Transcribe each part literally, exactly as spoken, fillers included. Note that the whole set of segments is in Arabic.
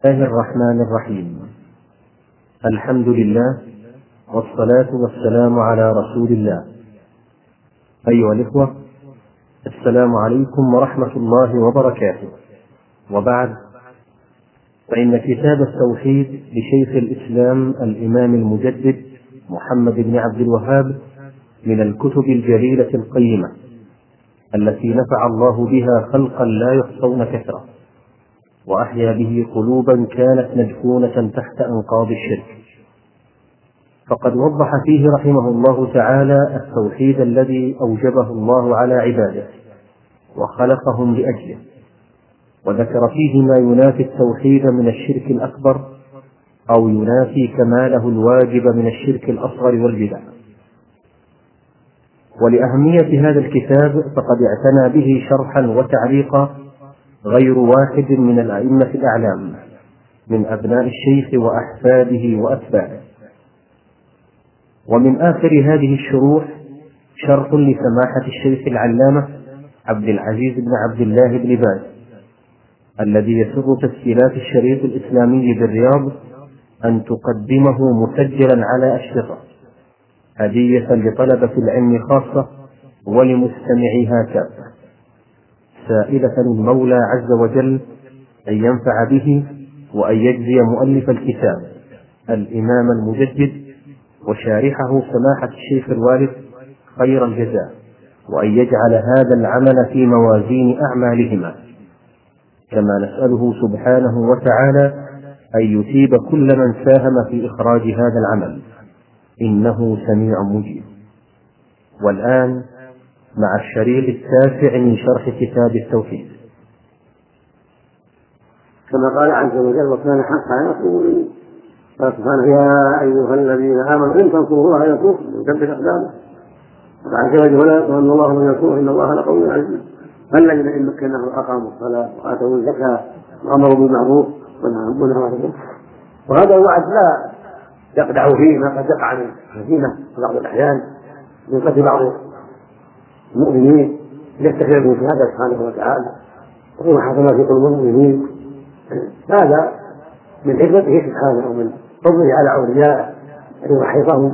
الله الرحمن الرحيم. الحمد لله والصلاة والسلام على رسول الله. أيها الإخوة، السلام عليكم ورحمة الله وبركاته. وبعد، فإن كتاب التوحيد لشيخ الإسلام الإمام المجدد محمد بن عبد الوهاب من الكتب الجليلة القيمة التي نفع الله بها خلقا لا يحصون كثرة، وأحيا به قلوبا كانت مدفونة تحت أنقاض الشرك. فقد وضح فيه رحمه الله تعالى التوحيد الذي أوجبه الله على عباده وخلقهم لأجله، وذكر فيه ما ينافي التوحيد من الشرك الأكبر أو ينافي كماله الواجب من الشرك الأصغر والبدع. ولأهمية هذا الكتاب فقد اعتنى به شرحا وتعليقا غير واحد من الأئمة الأعلام من أبناء الشيخ وأحفاده وأتباعه. ومن آخر هذه الشروح شرح لسماحة الشيخ العلامة عبد العزيز بن عبد الله بن باز، الذي يسر تسجيلات الشريط الإسلامي بالرياض أن تقدمه مسجلا على أشرطة هدية لطلبة العلم خاصة ولمستمعيها كافة، سائلة المولى عز وجل أن ينفع به وأن يجزي مؤلف الكتاب الإمام المجدد وشارحه سماحة الشيخ الوالد خير الجزاء، وأن يجعل هذا العمل في موازين أعمالهما، كما نسأله سبحانه وتعالى أن يثيب كل من ساهم في إخراج هذا العمل، إنه سميع مجيب. والآن مع الشريط التاسع من شرح كتاب التوحيد. كما قال عز وجل: وكان حقا يقول. قال سبحانه: يا أيها الذين آمنوا إن تنصروا الله ينصركم ويثبت أقدامكم. وعز وجل: ولا ينصرن الله من ينصره إن الله لقوي عزيز. الذين إن مكناهم أقاموا الصلاة وآتوا الزكاة وأمروا بالمعروف ونهوا عن المنكر. وهذا الوعد لا يقدح فيه ما قد يقع من الهزيمة في بعض الأحيان من قتل بعض المؤمنين يستخدم في هذا سبحانه وتعالى وما حصل في قلوب المؤمنين. هذا من حكمته سبحانه ومن فضله على أوليائه أن يمحصهم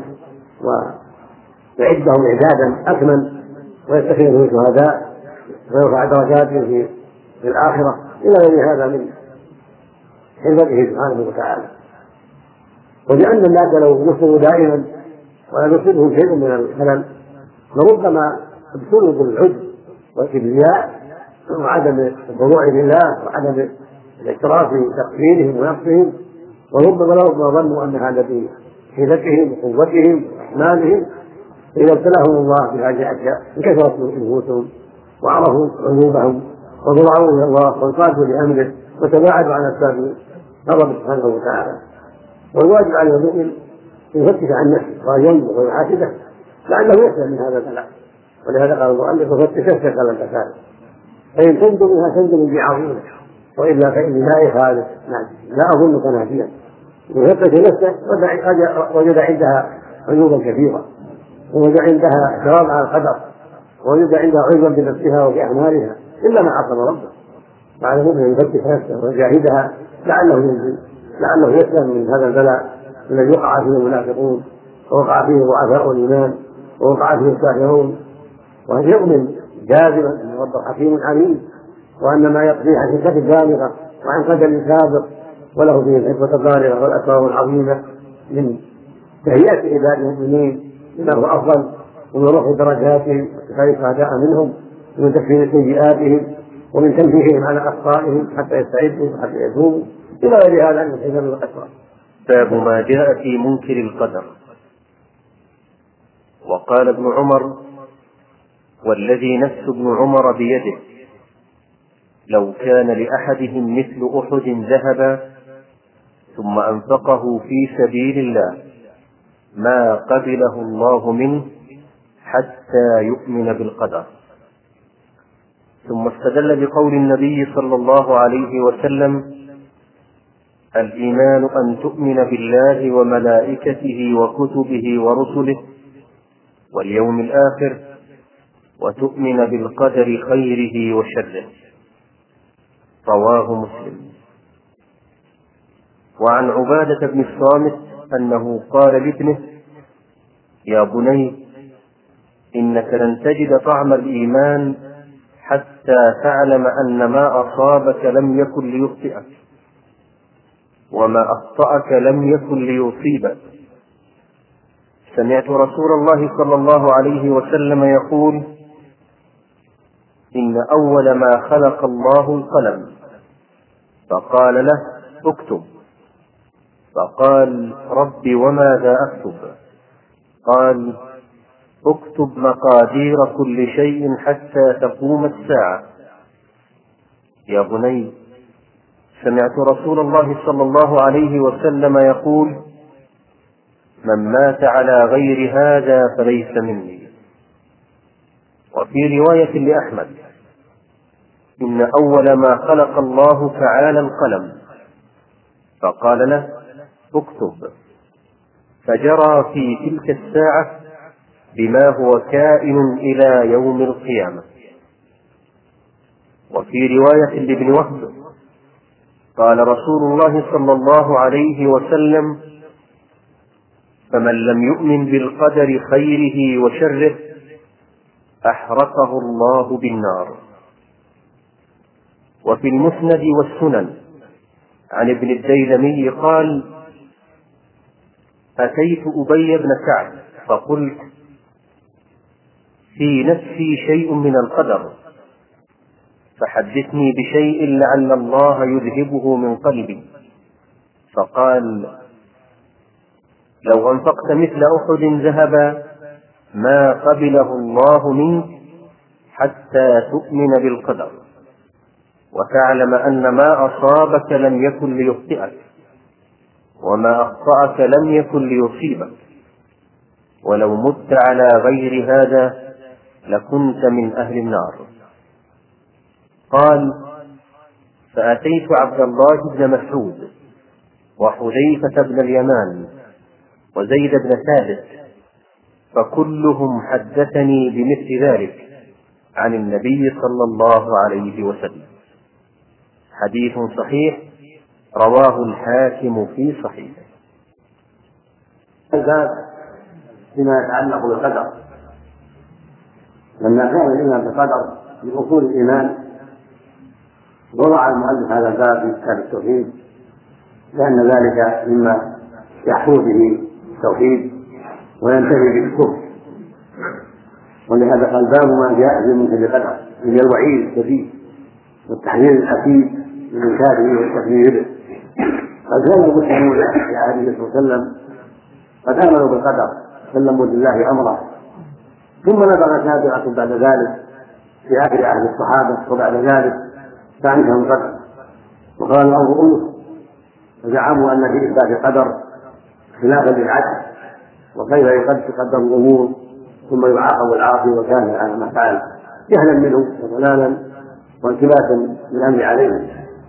ويعدهم إعدادا أكمل ويتخذهم شهداء ويرفع درجاتهم في في الآخرة إلى غير هذا من حكمته سبحانه وتعالى. ولأن الناس لو نصروا دائما ولا يصيبهم شيء من الخلل لربما ابتلوا بالعجب والكبرياء وعدم الخضوع لله وعدم الاعتراف بتقصيرهم ونقصهم، وربما لو ظنوا ان هذا بحيلتهم وقوتهم واحمالهم اذا ابتلاهم الله بهذه الاشياء انكسرت نفوسهم وعرفوا عيوبهم وضرعوا الى الله وانقادوا لامره وتباعدوا عن اسباب غضبه سبحانه وتعالى. والواجب على المؤمن يفتش عن نفسه وان ينظر ويحاسبه لعله يسلم من هذا البلاء. ولهذا قال المؤلف: وفتش نفسك على الفساد فإن تندم منها تندم بعظيمه وإلا فإني لا إخالف لا أظنك ناجيا. وفتش نفسه وجد عندها عيوبا كثيرة، ووجد عندها اعتراض على القدر، ووجد عندها عيوبا بنفسها وبأعمالها إلا ما عصم ربه. وعلى المؤمن يفتش نفسه ويجاهدها لعله ينزل لعله يسلم من هذا البلاء الذي وقع فيه المنافقون ووقع فيه ضعفاء الإيمان ووقع فيه الكافرون، وأن يؤمن جازما أن ربه حكيم عليم وأن ما يقضيه عن حكمة بالغة وعن قدر سابق وله فيه الحكمة البالغة والأسرار العظيمة من تهيئة عباد المؤمنين إنه أفضل ومن رفع درجاتهم وكفاية الأعداء منهم ومن تكفير سيئاتهم ومن تنبيههم على أخطائهم حتى يستعدوا وحتى يتوبوا إلى غير هذا من الحكم والأسرار. باب ما جاء في منكر القدر. وقال ابن عمر: والذي نفس ابن عمر بيده لو كان لأحدهم مثل أحد ذهبا ثم أنفقه في سبيل الله ما قبله الله منه حتى يؤمن بالقدر. ثم استدل بقول النبي صلى الله عليه وسلم: الإيمان أن تؤمن بالله وملائكته وكتبه ورسله واليوم الآخر وتؤمن بالقدر خيره وشره. رواه مسلم. وعن عبادة بن الصامت أنه قال لابنه: يا بني، إنك لن تجد طعم الإيمان حتى تعلم أن ما أصابك لم يكن ليخطئك، وما أخطأك لم يكن ليصيبك. سمعت رسول الله صلى الله عليه وسلم يقول: إن أول ما خلق الله القلم، فقال له: اكتب. فقال: رب وماذا أكتب؟ قال: اكتب مقادير كل شيء حتى تقوم الساعة. يا بني، سمعت رسول الله صلى الله عليه وسلم يقول: من مات على غير هذا فليس مني. وفي رواية لأحمد: إن أول ما خلق الله تعالى القلم، فقال له: اكتب. فجرى في تلك الساعة بما هو كائن إلى يوم القيامة. وفي رواية لابن وهب قال رسول الله صلى الله عليه وسلم: فمن لم يؤمن بالقدر خيره وشره أحرقه الله بالنار. وفي المسند والسنن عن ابن الديلمي قال: أتيت أبي بن كعب فقلت: في نفسي شيء من القدر، فحدثني بشيء لعل الله يذهبه من قلبي. فقال: لو أنفقت مثل أحد ذهبا ما قبله الله منك حتى تؤمن بالقدر، وتعلم أن ما أصابك لم يكن ليخطئك، وما أخطأك لم يكن ليصيبك، ولو مت على غير هذا لكنت من أهل النار. قال: فأتيت عبد الله بن مسعود وحذيفة بن اليمان وزيد بن ثابت، فكلهم حدثني بمثل ذلك عن النبي صلى الله عليه وسلم. حديث صحيح رواه الحاكم في صحيحه. الباب فيما يتعلق بالقدر، لما كان الإيمان بالقدر من أصول الإيمان وضع المؤلف هذا الباب في كتاب التوحيد، لأن ذلك مما يحفظ به التوحيد وينتهي به الكفر. ولهذا قال: باب ما جاء في منكر القدر، من الوعيد الشديد والتحذير الأكيد من إنكاره والتكذيب به. قد كان المسلمون في عهد النبي صلى الله عليه وسلم قد آمنوا بالقدر، سلموا لله أمره، ثم نبغت نابغة بعد ذلك في آخر عهد الصحابة، وبعد ذلك فعنهم القدر وقال الأمر أنف، فزعموا أن في إثبات القدر خلافا للعدل، وكيف يقدر الأمور ثم يعاقب العاصي وكان على ما فعل جهلا منه وضلالا والتباسا بالأمر عليه.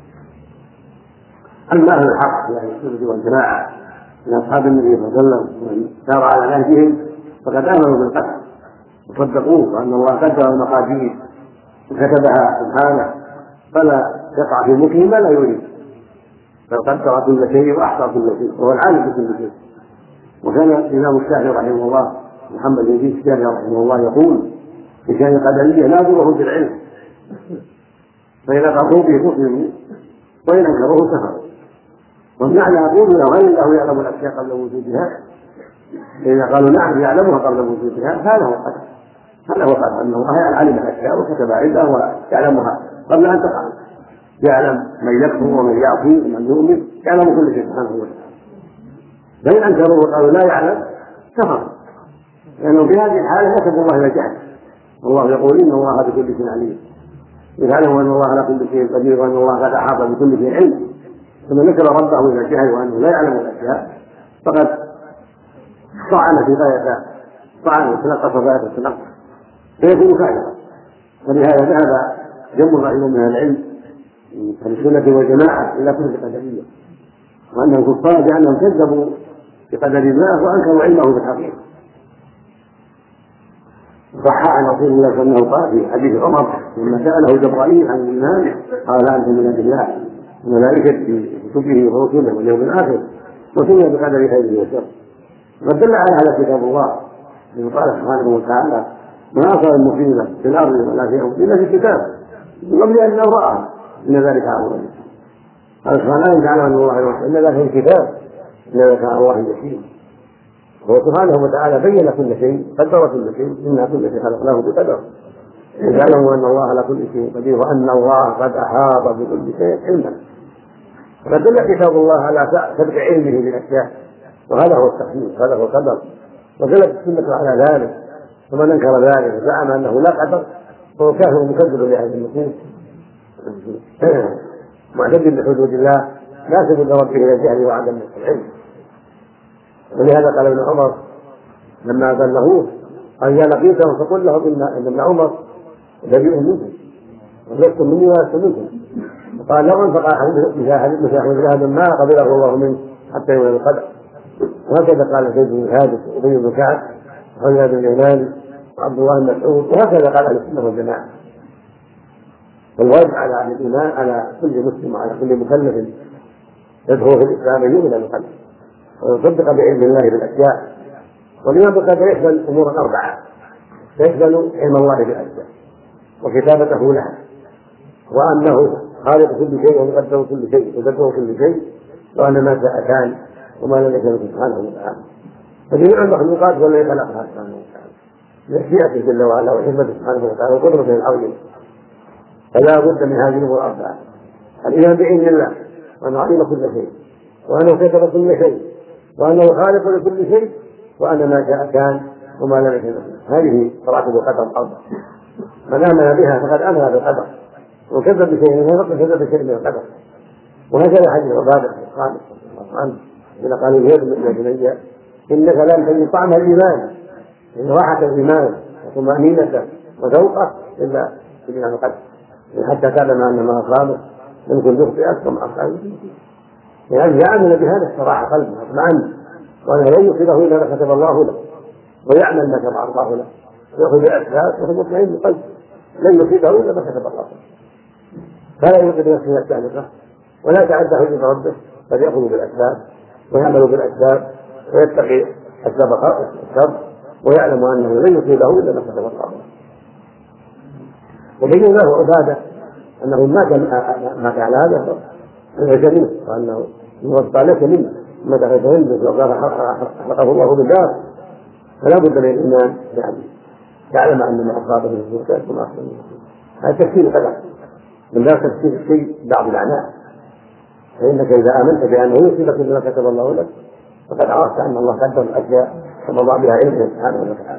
أما أهل الحق يعني السنة والجماعة من أصحاب النبي صلى الله عليه وسلم ومن سار على نهجهم فقد آمنوا بالقدر وصدقوه وأن الله قدر المقادير وكتبها سبحانه فلا يقع في ملكه ما لا يريد، بل قدر كل شيء وأحصى كل شيء وهو العالم بكل شيء. وكان الإمام الشافعي رحمه الله محمد بن إدريس الشافعي رحمه الله يقول: في كان القدرية ناظره في العلم، فإذا قضوا به مسلموا وإن أنكروه كفروا. والمعنى يقول: لو أن الله يعلم الأشياء قبل وجودها، إذا قالوا نعم يعلمها قبل وجودها هذا هو القدر، هذا هو القدر، أن الله علم الأشياء وكتب عنده ويعلمها قبل أن تقع، يعلم من يكفر ومن يعصي ومن يؤمن، يعلم كل شيء سبحانه وتعالى. فإن أنكروا وقالوا لا يعلم كفر، لأنه في هذه الحالة نسبوا الله إلى الجهل، والله يقول: إن الله بكل شيء عليم. إذ علموا أن الله على كل شيء قدير وأن الله قد أحاط بكل شيء علم، ثم نسب ربه إلى الجهل وأنه لا يعلم الأشياء فقد طعن في غاية طعن وتنقص غاية التنقص فيكون كافرا. ولهذا ذهب جمهور من العلم من السنة والجماعة إلى كفر القدرية، وأنهم كفار بأنهم كذبوا بقدر الله وأنكروا علمه بالحقيقة. صح عن رسول الله صلى الله عليه وسلم قال في حديث عمر لما سأله جبرائيل عن الإيمان قال: أنت من عند الله الملائكة في كتبه ورسله واليوم الآخر وسمي بقدر خيره وشره. وقد دل على هذا كتاب الله الذي قال سبحانه وتعالى: ما أصاب المصيبة في الأرض ولا في أنفسهم إلا في كتاب من قبل أن نبرأها إن ذلك على الله يسير. قال سبحانه وتعالى: أن الله يوحى إن ذلك في الكتاب إن ذلك على الله يسير. هو سبحانه وتعالى بين كل شيء، قدر كل شيء، إن كل شيء خلقناه بقدر، اعلموا أن الله على كل شيء قدير وأن الله قد أحاط بكل شيء علما. فدل كتاب الله على سبق علمه بالأشياء، وهذا هو التحديد، هذا هو القدر. ودلت السنة على ذلك، ومن أنكر ذلك وزعم أنه لا قدر فهو كافر مكذب لهذه النصوص معتد بحدود الله لا سبيل ربه إلى الجهل وعدم العلم. ولهذا قال ابن عمر لما بلغوه: قال إذا لقيتهم فقل لهم إن ابن عمر بريء منكم ولستم مني ولست منكم. وقال: لو أنفق أحد مثل ما قبله الله منه حتى يوم القدر. وهكذا قال زيد بن ثابت وأبي بن كعب وخالد بن اليمان وعبد الله بن مسعود، وهكذا قال أهل السنة والجماعة. والواجب على أهل الإيمان على كل مسلم وعلى كل مكلف يدخل في الإسلام يؤمن بالقدر ويصدق بعلم الله بالأشياء. والإيمان بالقدر يشمل أمورا أربعة: يشمل علم الله بالأشياء وكتابته لها، وأنه خالق كل شيء ومقدر كل شيء وقدر كل شيء، وأن ما شاء كان وما لم يكن سبحانه وتعالى. فجميع المخلوقات هو الذي خلقها سبحانه وتعالى بمشيئته جل وعلا وحكمته سبحانه وتعالى وقدرته العظيمة. فلا بد من هذه الأمور الأربعة: الإيمان بعلم الله وأنه علم كل شيء، وأنه كتب كل شيء، وأنه خالق لكل شيء، وأن ما شاء كان وما لم يكن. هذه مراتب القدر الأربعة. من آمن بها فقد آمن بالقدر، وكذب بشيء منها فقد كذب بشيء من القدر. وهكذا حديث عبادة الصالح رضي الله عنه إذا قال الهيد من بني إنك لن تجد طعم الإيمان، إن راحة الإيمان وطمأنينته وذوقه إلا بجنان القدر، حتى تعلم أن ما أصابه لم يكن يخطئ أكثر من أصحابه. يعني إذا آمن بهذا استراح قلبه واطمأن، وأنه لن يصيبه إلا ما كتب الله له، ويعمل ما شرع الله له، ويأخذ بالأسباب وهو مطمئن بقلبه لن يصيبه إلا ما كتب الله له. فلا يوجد نفسه السابقة ولا تعدى حجة ربه، بل يأخذ بالأسباب ويعمل بالأسباب ويتقي أسباب الشر، ويعلم أنه لن يصيبه إلا ما كتب الله له. وبين له عبادة أنه ما كان ما كان على هذا ليس منه، وأنه يوفى ليس منه، ما دخلت عنده وقال خلقه الله بالدار. فلا بد من الإيمان يعني يعلم أن ما أصابه من الزكاة ثم أحسن منه. هذا تفسير قدر من ذلك تفسير الشيء بعض الأعناء. فإنك إذا آمنت بأنه يصيبك بما كتب الله لك فقد عرفت أن الله قدر الأشياء ووضع بها علمه سبحانه وتعالى.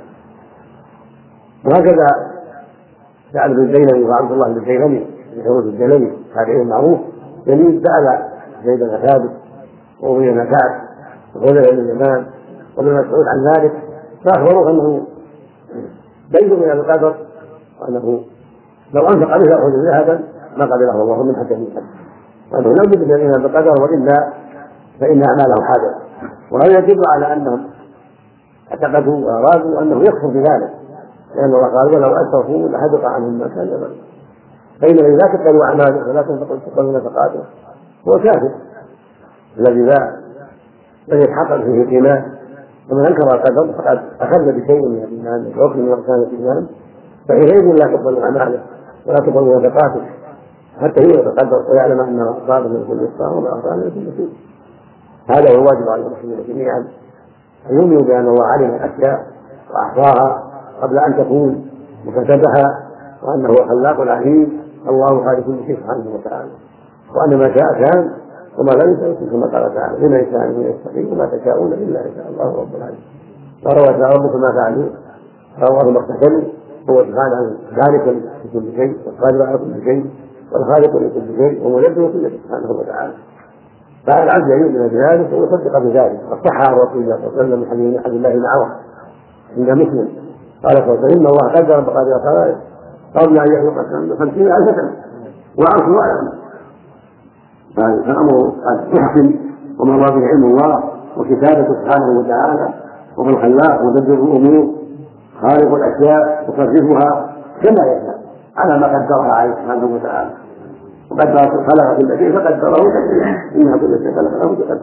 وهكذا سأل ابن الجيلاني وعبد الله بن الجيلاني بن حروز الجلالي هذا معروف جميل سأل زيد بن ثابت وأبي بن كعب وغيره من الإمام وابن مسعود عن ذلك، فأخبروه أنه بين من القدر، وأنه لو أنفق به يأخذ ذهبا ما قبله الله من حتى من حد، وأنه لا بد من الإيمان بالقدر وإلا فإن أعماله حادثة. وهذا يدل على أنهم اعتقدوا وأرادوا أنه يكفر بذلك، لأن الله قال: ولو أسرفوا لحبط عنهم ما كان يعملون. فإن إذا كتبوا أعماله ولا تنفقوا نفقاته هو كافر الذي لا لن يتحقق فيه الإيمان. ومن أنكر القدر فقد أخذ بشيء من الإيمان وركن من أركان الإيمان، فحينئذ لا تقبل أعماله ولا تقبل نفقاته حتى هو يتقدر ويعلم أن ما أصابه من كل إصابة وما أصابه من كل شيء. هذا هو الواجب على المسلمين جميعا، أن يؤمنوا بأن الله علم الأشياء وأحصاها قبل أن تكون وكتبها، وأنه خلاق عليم الله خالق كل شيء سبحانه وتعالى، وأن ما شاء كان وما لم يشاء كما قال تعالى: لمن يشاء من يستقيم وما تشاءون إلا إن شاء الله رب العالمين. وروى ربكم ما فعلوا فالله ما اقتتل، هو سبحانه ذلك لكل شيء والقادر على كل شيء والخالق لكل شيء ومدبر كل شيء سبحانه وتعالى. فعلى العبد ان يؤمن بذلك ويصدق بذلك. الصحة عن رسول الله صلى الله عليه وسلم من حديث عبد الله بن عوف عند مسلم قال صلى الله عليه وسلم: إن الله قدر مقادير الخلائق قبل أن يخلق السماء خمسين ألف سنة وعرشه أعلم. فالأمر قد يحسن وما الله به علم الله وكتابته سبحانه وتعالى، وهو الخلاق مدبر الأمور خالق الأشياء يصرفها كما يشاء على ما قدرها عليه سبحانه وتعالى. وقدر خلق كل شيء فقدره تقديرا إنها كل شيء خلقه بقدر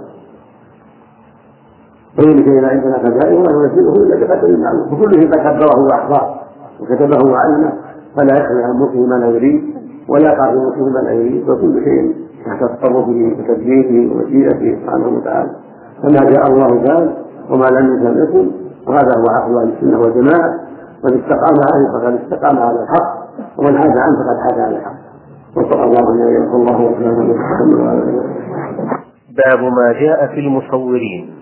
كل شيء عندنا خزائن ولا ننزله إلا بقدر معلوم وكل شيء قدره وأحصاه وكتبه وعلمه فلا يخلع عن ملكه ما لا يريد ولا يقع في ملكه ما لا يريد وكل شيء تحت تصرفه وتدبيره ومشيئته سبحانه وتعالى فما جاء الله كان وما لم يكن يكن وهذا هو عقل اهل السنه والجماعه من استقام عليه فقد استقام على الحق ومن حاد عنه فقد حاد على الحق وصلى الله عليه الله وسلم على باب ما جاء في المصورين.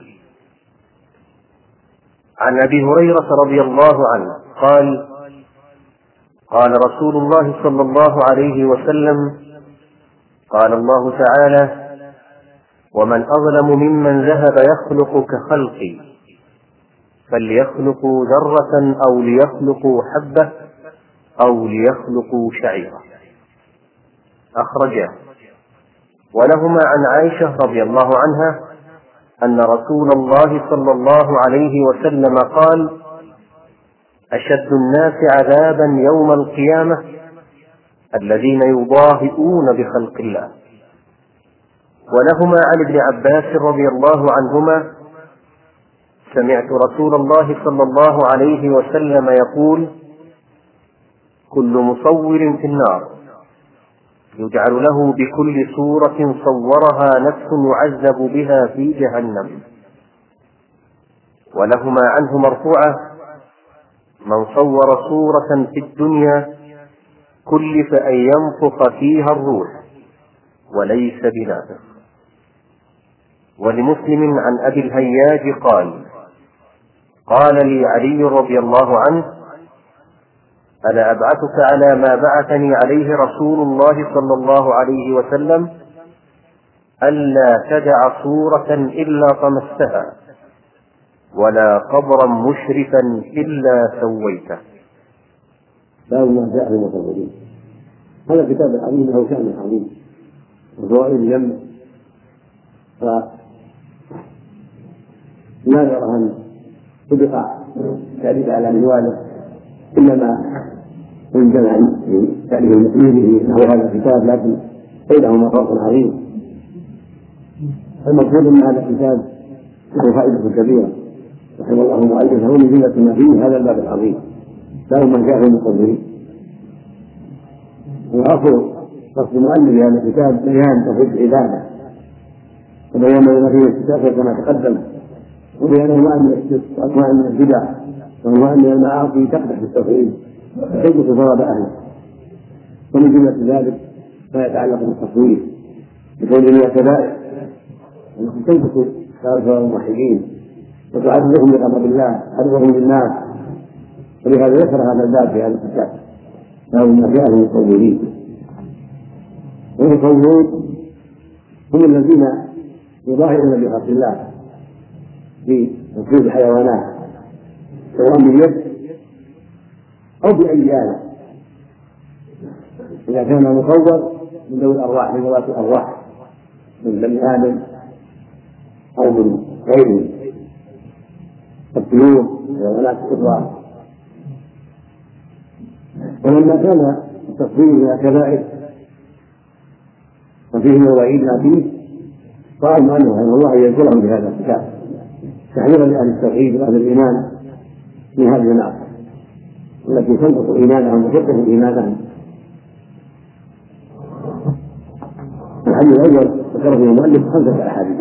عن ابي هريره رضي الله عنه قال قال رسول الله صلى الله عليه وسلم قال الله تعالى ومن أظلم ممن ذهب يخلق كخلقي فليخلقوا ذرة أو ليخلقوا حبة أو ليخلقوا شعيرة أخرجاه. ولهما عن عائشة رضي الله عنها أن رسول الله صلى الله عليه وسلم قال أشد الناس عذابا يوم القيامة الذين يضاهئون بخلق الله. ولهما عن ابن عباس رضي الله عنهما سمعت رسول الله صلى الله عليه وسلم يقول كل مصور في النار يجعل له بكل صورة صورها نفس يعذب بها في جهنم. ولهما عنه مرفوعة من صور صورة في الدنيا كلف أن ينفخ فيها الروح وليس بنافخ. ولمسلم عن أبي الهياج قال قال لي علي رضي الله عنه ألا أبعثك على ما بعثني عليه رسول الله صلى الله عليه وسلم ألا تدع صورة إلا طمستها ولا قبرا مشرفا إلا سويته. باب ما جاء في المصورين. هذا الكتاب العظيم له شأن عظيم وفوائد جمع فلا يرى أن تبقى تعريف على منواله إنما ينجمع في تعريف المسلمين نحو هذا الكتاب لكن بينهما فرق عظيم. المقصود أن هذا الكتاب له فائدة كبيرة رحمه الله مؤلفه ونزلت ما فيه هذا الباب العظيم له ما جاء في المصورين. وأصل قصد المؤلف هذا الكتاب بيان توحيد العبادة وبيان ما فيه الكتاب كما تقدم وبيان أنواع من الشرك وأنواع من البدع وأنواع من المعاصي تقدح في التوحيد تجد ثواب أهله. ومن جملة ذلك ما يتعلق بالتصوير بكون من الكبائر أنكم تنقصوا ثواب الموحدين وتعذبهم بغضب الله عذبهم للناس ولهذا ذكر هذا الباب في هذا الكتاب له ما جاء من المصورين. والمصورون هم الذين يظاهرون بخلق الله في تصوير الحيوانات سواء باليد أو بأي آلة إذا كان مصور من ذوي الأرواح من ذوات الأرواح من بني آدم أو من غيره الطيور والحيوانات الأخرى. ولما كان التصوير من الكبائر وفيه ما وعيدنا فيه قال المؤلف رحمه الله يذكرهم بهذا الكتاب تحذيرا لأهل التوحيد وأهل الإيمان من هذه المعصية التي تنقص إيمانهم وتكره إيمانهم. الحديث الأول ذكره المؤلف خمسة أحاديث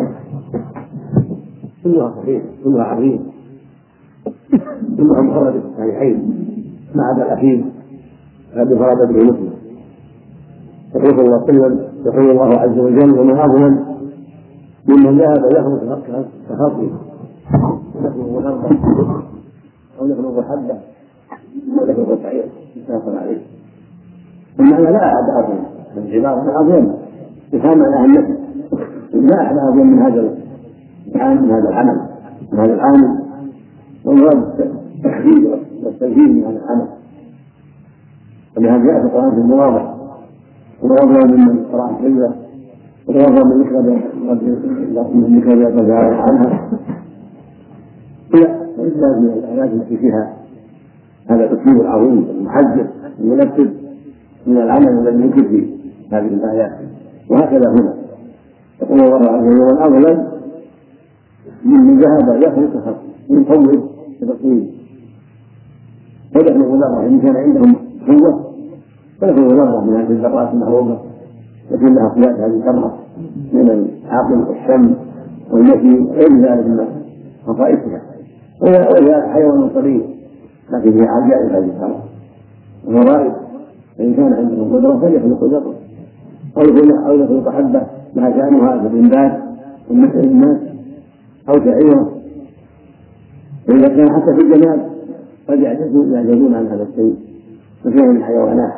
كلها صحيحة كلها عظيمة كلها مخرجة في الصحيحين ما عدا الأخير الذي فرد به مسلم. يقول صلى الله عليه وسلم يقول الله عز وجل ومن أظلم ممن ذهب يخلق كخلقه يخلق غربا أو يخلق حبة أو يخلق شعير متفق عليه. المعنى لا أحد أظلم الجبار من أظلم يفهم على أهميته لا أحد أظلم من هذا من هذا العمل من هذا العامل والمراد التحديد والتنفيذ من هذا العمل. ولهذا جاء في القرآن في المواضع وأظلم ممن قرأ الحجة وأظلم من ذكر من عنها لا لازم من الآيات التي فيها هذا التكليف العظيم المحجب المنفذ من العمل الذي يمكن فيه هذه الآيات. وهكذا هنا يقول الله عز وجل: الأغلب من ذهب يخلق خلق من فوض بتصوير فيخلق ذرة إن كان عندهم قوة فيخلق ذرة من هذه الذرات المعروفة التي لها قياس هذه الذرة من العقل والشم والنفي وغير ذلك من خصائصها، وهي حيوان صغير لكن هي عجائب هذه الذرة وغرائب. فإن كان عندهم قدرة فليخلق ذرة أو يخلق حبة ما شأنها في الإنبات والنفع للناس أو شعيرة. فإذا كان حتى في الجمال قد يعجزون عن هذا الشيء ففيه من الحيوانات.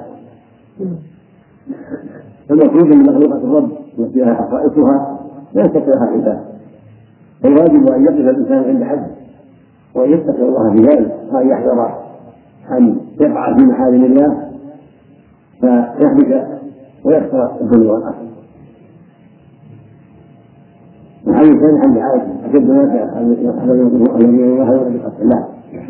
فالمفروض من مخلوقات الرب التي لها خصائصها لا يستطيعها عباده، فالواجب أن يقف الإنسان عند حد وأن يتقي الله في ذلك وأن يحذر أن يقع في محارم الله فيهلك ويخسر الدنيا والآخرة. وحديث ثاني عن عائشة: أشد الناس الذين يظهرون بقتل الله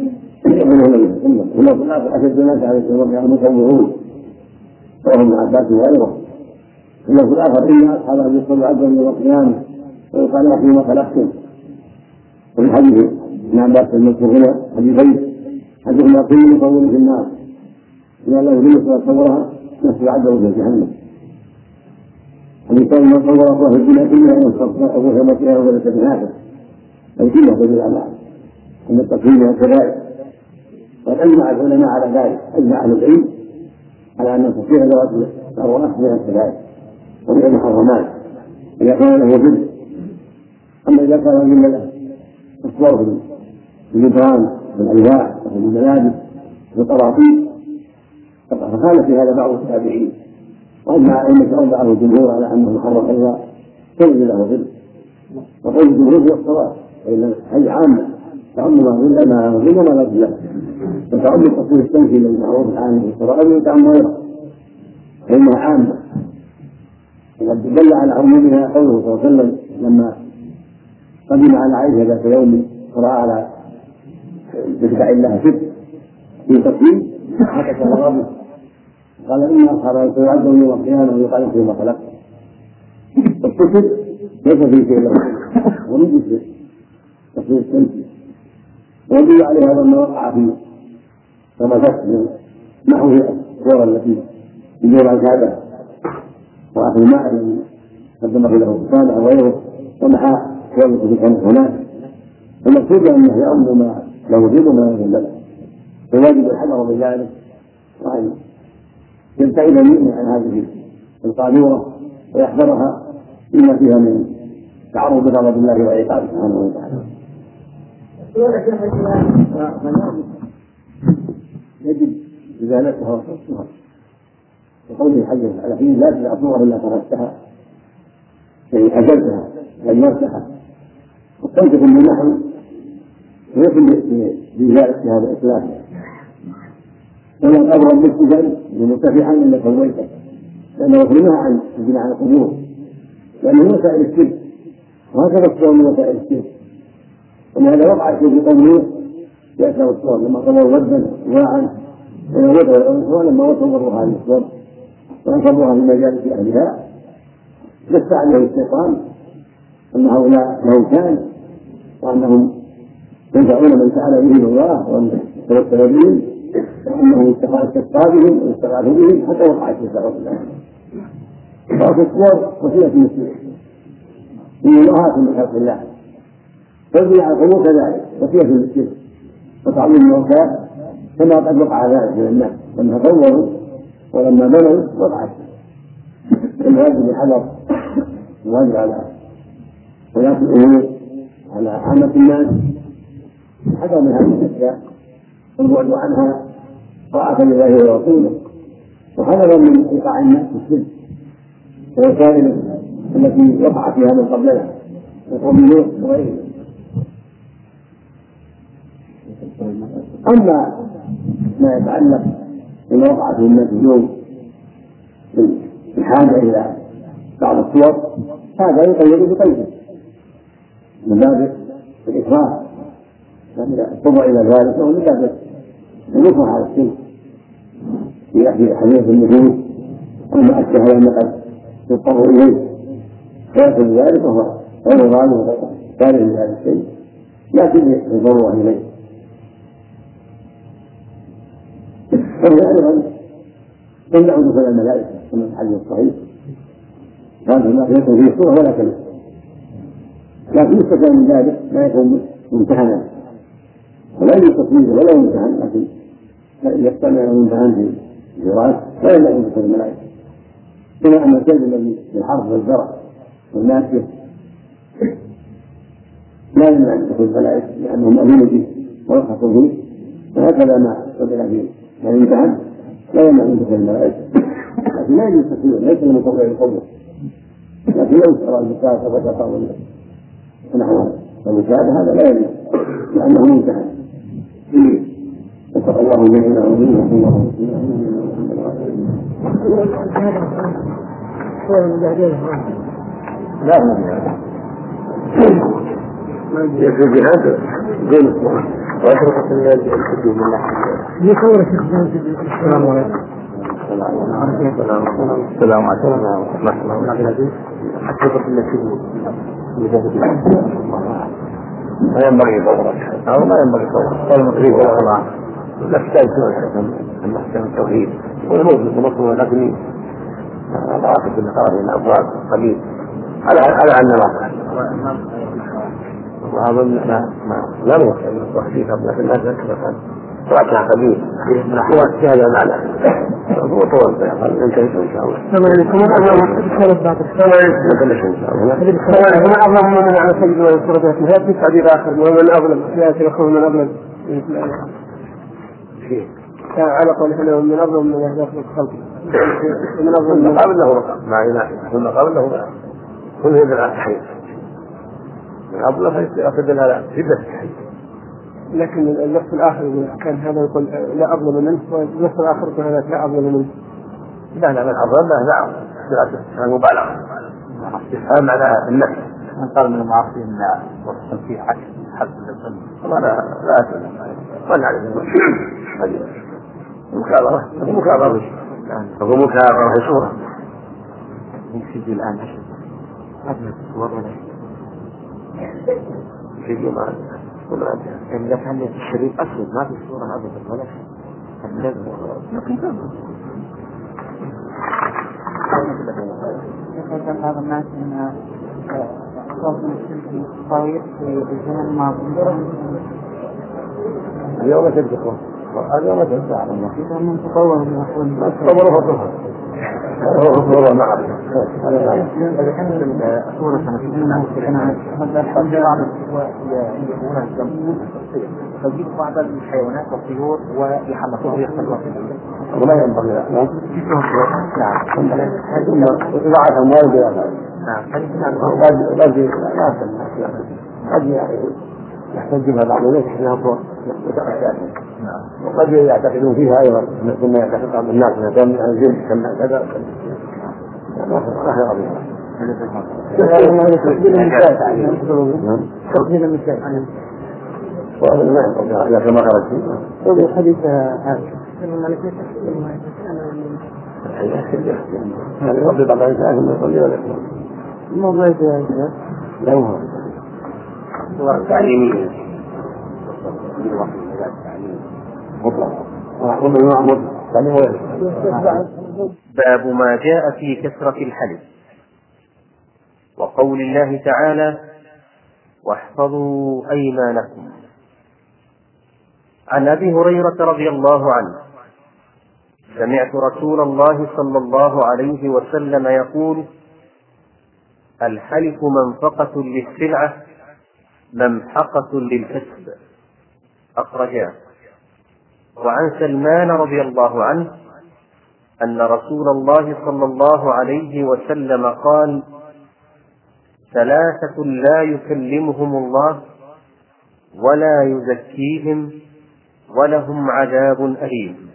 ثم في الآخر أشد الناس على الصراط المصورون وهم ابن عباس وغيره. ثم في الآخر: إن أصحاب أن يصلوا عبدا يوم القيامة ويقال لهم فيما خلقتم. وفي حديث ابن عباس المذكور هنا حديثين: أحدهما كل مصور في النار إذا الله يريد صورها نفس عبده في جهنم. الإنسان من صور الله الدنيا إلا أن يصفى أبو همتها وليس بهذا أي كلها تدل على أن التقويم كذلك. قد أجمع العلماء على ذلك، أجمع أهل العلم على أن تصير ذوات الأرواح من الكبائر ومن المحرمات إذا كان له جد. أما إذا كان من له الصور في الجدران في الألواح وفي الملابس وفي القراطيس فقال في هذا بعض التابعين، وأجمع أئمة أربعة الجمهور على أنه محرم أيضا تجد له ظل. وقول الجمهور هو الصواب، فإن هذه عامة تعم ما ظل ما ظل وما لا ظل، وتعم التصوير الشمسي الذي معروف الآن في القرآن وتعم غيره فإنها عامة. وقد دل على عمومها قوله صلى الله عليه وسلم لما قدم على عائشة ذات يوم قرأ على تتبع الله ست في تصوير حدث الرابط قال: إن أصحاب يعذبون يوم القيامة ويقال فيما خلقت. الكتب ليس في شيء له ومن جزء تصوير الشمسي، ويدل عليه هذا ما وقع في كما تسمع نحو الصور التي يدور الكعبة وأخذ الماء الذي قدمه له صالح وغيره ومحى صور في كانت هناك. المقصود أنه يأمر ما له ظل وما له ظل، فواجب الحذر بذلك وأن يبتعد المؤمن عن هذه القاذورة ويحذرها بما فيها من تعرض لغضب الله وعقابه سبحانه وتعالى. يجب إزالتها وصفها، وقول الحج على حين لا تدع صورة إلا تركتها يعني أزلتها غيرتها وتنطق بالنحو ويكون بإزالة هذا الإسلام. ولا أبرم بالسجن لمرتفعا إلا سويته، لأنه يخرجها عن البناء على القبور، لأنه وسائل الشرك وهكذا الصور من وسائل الشرك. ولهذا وقع الشرك في قوم نوح يأتوا الصور لما صوروا ودا واعا ولما وصوروها هذه الصور وأنصبوها في مجالس أهلها دس عليه الشيطان أن هؤلاء لهم كان وأنهم ينفعون من سأل بهم الله وأن يتوسل بهم وأنه استغاث بهم واستغاث بهم حتى وقع الشرك والعياذ بالله. وفي الصور وسيلة من الشرك من الله من خلق الله، فالبناء على القبور كذلك وسيلة من الشرك وتعظيم الموتى كما قد وقع ذلك من الناس لما صوروا ولما بنوا وقع الشرك. الواجب الحذر، الواجب على ولاة الأمور على عامة الناس الحذر من هذه الأشياء والبعد عنها طاعة لله ورسوله، وحذرا من إيقاع الناس في الشرك والوسائل التي وقع فيها من قبلنا وقوم نوح وغيره. أما ما يتعلق بما وقع في الناس اليوم الحاجة إلى بعض الصور هذا يقيد بقيده من باب الإكراه، فإذا اضطر إلى ذلك فهو من باب النصر على الشرك في حديث النفوس ثم أشبه لأن قد يضطر إليه ويكون ذلك وهو غير ظالم وغير كاره لهذا الشيء لكن يضطر إليه. وهي أيضا تمنع دخول الملائكة كما في الحديث الصحيح هذا ما يكون فيه صورة ولا كلمة، لكن يستفاد من ذلك لا يكون ممتحنا ولا يستفيد ولا يمتحن، لكن يقتنع الممتحن في الراس لا يمنع من دخول الملائكة. كما أن الكلب الذي بالحرث والزرع والناسية لا يمنع من دخول الملائكة لأنه مأمون به ويرخص به، وهكذا ما قبل فيه ما يمتحن لا يمنع من دخول الملائكة، لكن لا يستطيع ليس المستطيع القوة، لكن لو اشترى المشاهد فبكى ونحو المشاهد هذا لا يمنع لأنه ممتحن. اتقى الله جميعا ومنه وصلى الله لا ما يجب الجهاد دون الصلاة وأشرفت الله الحدود من الله يصور السلام عليكم السلام عليكم ورحمة الله وبركاته. أشرفت الله ما ينبغي ضرورة أو ما ينبغي ضرورة قال المقريب ولا الله لا تحتاج أن نحكم التوحيد والموجود بمصر، لكن لا أعتقد أن قرأ من أبواب قليل على على أن ما وهذا ما لا نوصل من التوحيد لكن الناس أكثر وقتها قليل من أحوال هذا المعنى هو طول بيقال انتهيت إن شاء الله. السلام عليكم السلام عليكم. ما أظلم من على سجد ويسرد في هذا التعبير آخر ومن أظلم في هذا يكون من أظلم على قول حلو من أظلم من أهداف الخلق من أظلم من قبل له مع إله ثم قبل له كل هذا التحيط من أظلم فيأخذ لها شدة التحيط، لكن النص الآخر كان هذا يقول لا أظلم منه والنص الآخر يقول هذا لا أظلم منه. لا لا من أظلم لا لا مبالغة يفهم على النفس من قال من المعاصين وصل فيه حق حق الظلم لا لا أتكلم ولا عليه مكابرة مكابرة هو مكابرة في صورة يمشي الآن أشد أبنى الصور ولا يجي معنا إذا كان الشريف أسود ما في صورة أبدا ولا شيء لكن كان بعض الناس أن أصوات من الصوير في الزمن الماضي اليوم تبدأ اليوم تبدأ على الله إذا من تطور من أخوان ما تطور فطرها هو فطرها معه إذا كان صورة سنة فجيب بعض الحيوانات والطيور ويحمسوه ويختلوا ولا ينبغي نعم إذاعة أموال بها نعم يحتج بها بعض الناس انها صور وقد يعتقدون فيها ايضا ثم يعتقد بعض الناس انها كان الجن كما كذا ما خير بها. تقديم المثال وهذا ما ينبغي اذا كما خرج فيه الحديث هذا هذا يربي بعض الناس ثم يصلي ولا يصلي الموضوع يا لا هو تعليمية باب ما جاء في كثرة الحلف وقول الله تعالى واحفظوا أيمانكم. عن أبي هريرة رضي الله عنه سمعت رسول الله صلى الله عليه وسلم يقول الحلف منفقة للسلعة ممحقة للكسب أخرجاه. وعن سلمان رضي الله عنه أن رسول الله صلى الله عليه وسلم قال ثلاثة لا يكلمهم الله ولا يزكيهم ولهم عذاب أليم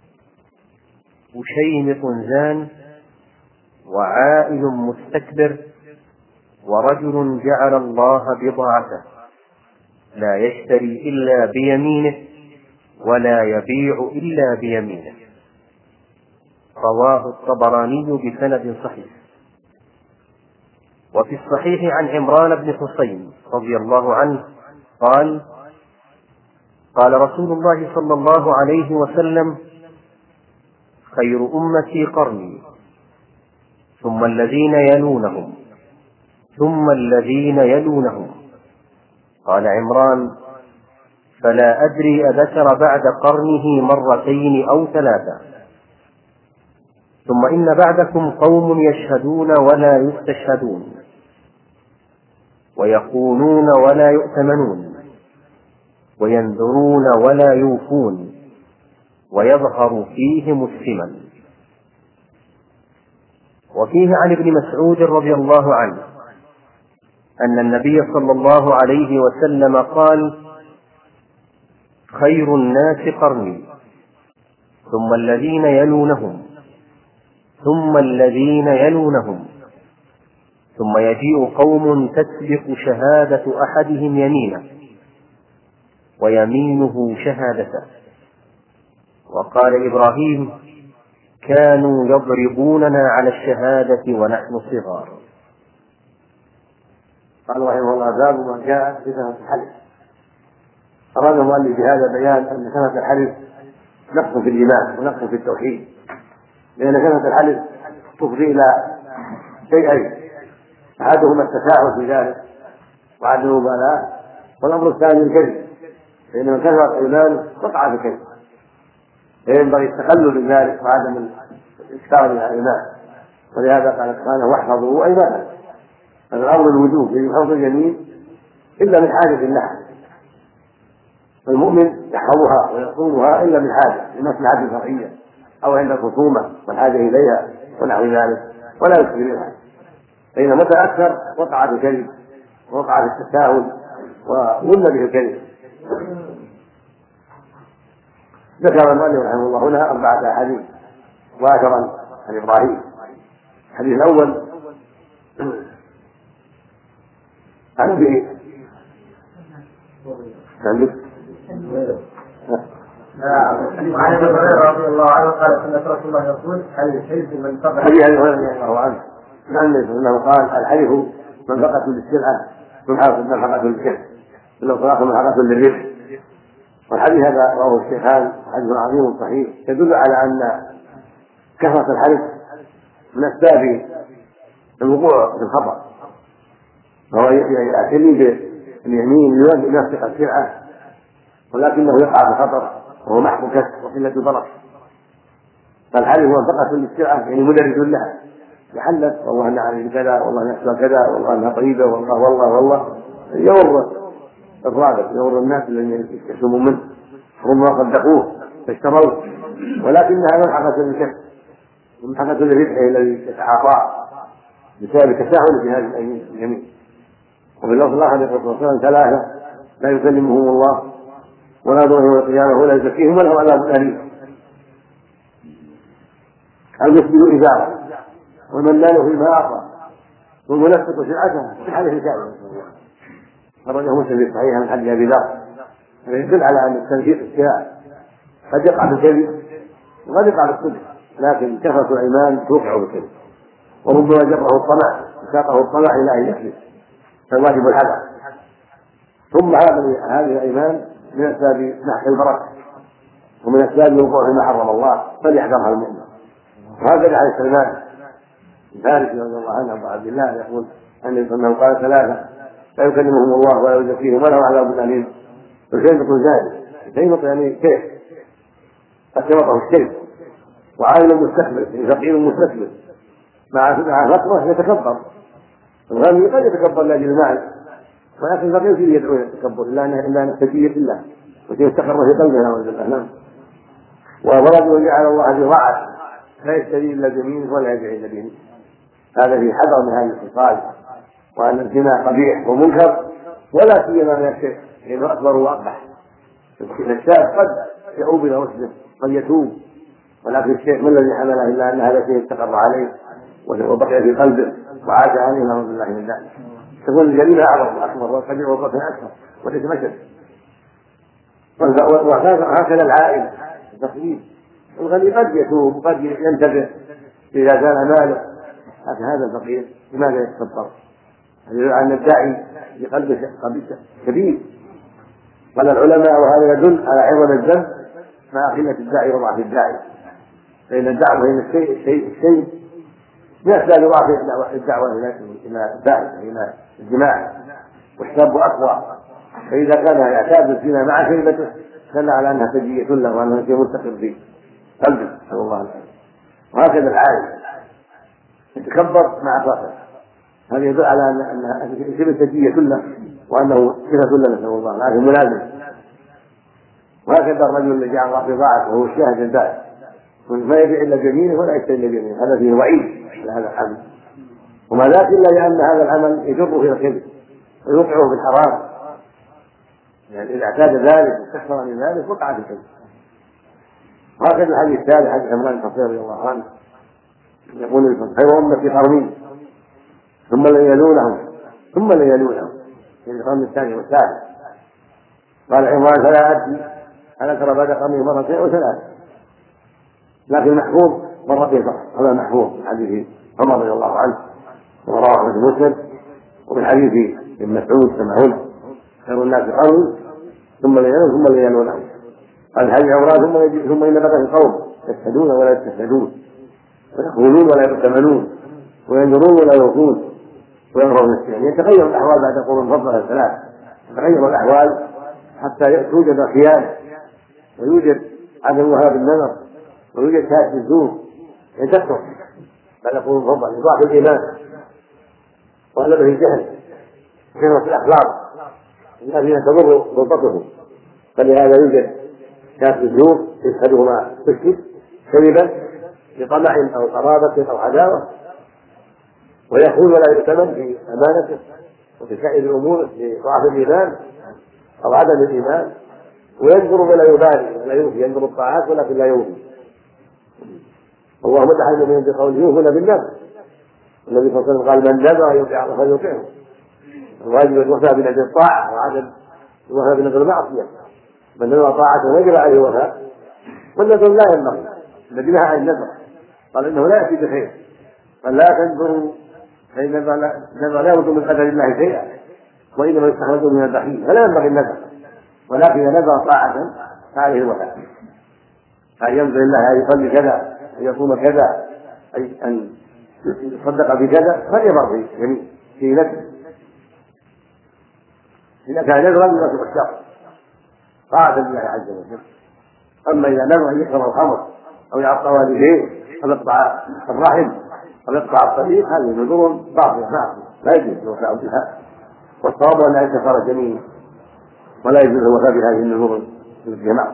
وشيمط زان وعائل مستكبر ورجل جعل الله بضاعته لا يشتري إلا بيمينه ولا يبيع إلا بيمينه. رواه الطبراني بسند صحيح. وفي الصحيح عن عمران بن حسين رضي الله عنه قال: قال رسول الله صلى الله عليه وسلم: خير أمتي قرني، ثم الذين يلونهم، ثم الذين يلونهم. قال عمران: فلا أدري أذكر بعد قرنه مرتين أو ثلاثة. ثم إن بعدكم قوم يشهدون ولا يستشهدون، ويخونون ولا يؤتمنون، وينذرون ولا يوفون، ويظهر فيهم السمن. وفيه عن ابن مسعود رضي الله عنه أن النبي صلى الله عليه وسلم قال: خير الناس قرني، ثم الذين يلونهم، ثم الذين يلونهم، ثم يجيء قوم تسبق شهادة أحدهم يمينه، ويمينه شهادته. وقال إبراهيم: كانوا يضربوننا على الشهادة ونحن صغار. قال رحمه الله: باب ما جاء في سنة الحلف. أراد المؤلف بهذا بيان أن سنة الحلف نقص في الإيمان ونقص في التوحيد، لأن سنة الحلف تفضي إلى شيئين: أحدهما التساهل في ذلك وعدم المبالاة، والأمر الثاني الكذب، فإن من كثرت أيمانه وقع في الكذب، فينبغي التقلل من ذلك وعدم الإكثار من الإيمان. ولهذا قال سبحانه: واحفظوا أيمانكم. هذا الأمر الوجوب في حفظ اليمين إلا من حاجة لها، فالمؤمن يحفظها ويصونها إلا من حاجة لمصلحة شرعية أو عند الخصومة والحاجة إليها ونحو ذلك، ولا يكثر منها، فإذا متى أكثر وقع في الكذب ووقع في التساهل وظن به الكذب. ذكر المؤلف رحمه الله هنا أربعة أحاديث وأثرا عن إبراهيم. الحديث الأول عن أبي عن ابي هريره رضي الله عنه قال: سنة رسول الله يقول: الحلف من فقد. حديث ابي هريره رضي الله عنه انه قال: الحلف منفقة للسلعة ملحقة للكسب، والإطلاق ملحقة للربح. والحديث هذا رواه الشيخان حديث عظيم صحيح يدل على أن كثرة الحلف من أسباب الوقوع في الخطأ، وهو يعتني باليمين ليوثق السلعة ولكنه يقع في خطر وهو محق كسب وقلة البركة. فالحلف منفقة للسلعة يعني مدرج لها، يحلف: والله أنا عليه كذا، والله نحسب كذا، والله أنها طيبة، والله والله والله يغر الرابط، يغر الناس الذين يكسبون منه، هم صدقوه فاشتروه، ولكنها ملحقة للكسب وملحقة للربح الذي يتعاطاه بسبب التساهل في هذه اليمين. وفي اللفظ الآخر يقول صلى الله عليه وسلم: ثلاثة لا يكلمهم الله ولا ينظر يوم القيامة ولا يزكيهم ولا عذاب أليم: المسبل إزاره، والمنان فيما أعطى، والمنفق سلعته في حديث كامل. خرجه مسلم في صحيح من حديث أبي ذر. هذا يدل على أن التنفيق السلع قد يقع بالكذب وقد يقع بالصدق، لكن كثرة الأيمان توقع بالكذب، وربما جره الطمع وساقه الطمع إلى أن يكذب، فالواجب الحذر. ثم هذه الأيمان من أسباب محق البركة ومن أسباب الوقوع فيما حرم الله، فليحذرها المؤمن. وهكذا عن سلمان الفارسي رضي الله عنه أبو عبد الله يقول أنه قال: ثلاثة لا يكلمهم الله ولا يزكيهم ولا عذاب أليم: الشيبة الزاني، الشيبة يعني كيف أشرطه الشيب، وعالم مستكبر يعني فقير مستكبر مع مع فقره يتكبر. الغني قد يتكبر لاجل المال، ولكن الفقير فيه يدعو الى التكبر الا ان تجيه الله ويستقر في قلبه نعوذ بالله. ورجل جعل الله ذراعه لا يشتري الا بيمينه ولا يبيع الا بيمينه. هذا في حذر من هذه الخصال، وان الزنا قبيح ومنكر، ولا سيما من الشرك لانه اكبر واقبح. الشاب قد يعوب الى رشده، قد يتوب، ولكن الشيخ ما الذي حمله الا ان هذا شيء استقر عليه وبقي في قلبه وعاد عليه نعوذ بالله من ذلك. تكون الجريمه اعظم واكبر والقبيح والقتل اكثر وليس مشد. وهكذا العائله التقليد الغني قد يتوب وقد ينتبه إذا زال ماله، لكن هذا الفقير لماذا يتكبر؟ هذا يدل على الداعي بقلب كبير. قال العلماء وهذا يدل على عظم الذنب مع قلة الداعي وضعف الداعي، فإن الدعوة إلى الشيء الشيء الشيء يحتاج ضعف الدعوة إلى الفاحشة إلى الجماع، والشاب أقوى، فإذا كان يعتاد الزنا مع شيبته دل على أنها سجية له وأنها شيء مستقر في قلبه، نسأل الله العافية. وهكذا العالم يتكبر مع صاحبه، هذا يدل على أنها شبه سجية له وأنه صفة له، نسأل الله العافية، ملازم. وهكذا الرجل الذي جعل الله في ضاعته وهو الشاهد البائع ما يبيع إلا جميله ولا يشتري إلا جميله، هذا فيه وعيد لهذا العمل، وما ذاك إلا لأن هذا العمل يجره إلى الكذب ويوقعه بالحرام، يعني إذا اعتاد ذلك واستكثر من ذلك وقع في الكذب. وهكذا الحديث الثالث حديث عمران بن حصين رضي الله عنه يقول خير أمتي قرني ثم ليلونهم ثم ليلونهم في القرن الثاني والثالث. قال عمران فلا أدري هل ترى بعد قرنه مرتين أو ثلاث، لكن محفوظ مرتين فقط، هذا محفوظ من حديث عمر رضي الله عنه ورواه أحمد بن مسلم، ومن حديث ابن مسعود سمعون خير الناس قرني ثم ليلون ثم ليلونهم. قال حديث عمران ثم يجي ثم إن بقي القوم يشهدون ولا يستشهدون ويقولون ولا يؤتمنون وينذرون ولا يوفون وينظرون السنين. يتغير الأحوال بعد قرون فضلها الثلاث، تتغير الأحوال حتى توجد خيانة ويوجد عدم وهاب النظر ويوجد شهادة الزور، يتكثر بعد قرون فضل لضعف الإيمان وغلبه الجهل وكثرة الأخلاق الذين تضر ضبطهم، فلهذا يوجد شهادة الزور يشهده ما تشهد كذبا بطمع أو قرابة أو عداوة، ويخون ولا يؤتمن في أمانته وفي سائر الأمور لضعف الإيمان أو عدم الإيمان، وينظر ولا يبالي ولا يوفي، ينظر الطاعات ولكن لا يوفي. اللهم دعا المؤمنين بقوله يوفون بالنذر، النبي صلى الله عليه وسلم قال من نذر يطيع الله فليطيعه، الواجب الوفاء بنذر الطاعة وعدم الوفاء بنذر المعصية، من نذر طاعته وجب عليه الوفاء، والنذر لا ينبغي، الذي نهى عن النذر قال انه لا ياتي بخير، قال لا تنذروا فان النذر لا يرد من قدر الله شيئا وانما يستخرج من البخيل، فلا ينبغي النذر، ولكن اذا نذر طاعه فعليه الوفاء، ان ينذر الله ان يصلي كذا ان يصوم كذا ان يصدق بكذا فليبر في يمين في نذر، اذا كان نذرا يرتب الشر طاعه لله عز وجل. اما اذا نذر ان يشرب الخمر او يعطى والديه او يقطع الرحم او يقطع الطريق، هذه نذور باطله معصيه لا يجوز الوفاء بها، والصواب ان لا يكفر جميل ولا يجوز الوفاء بهذه النذور في الجماعه.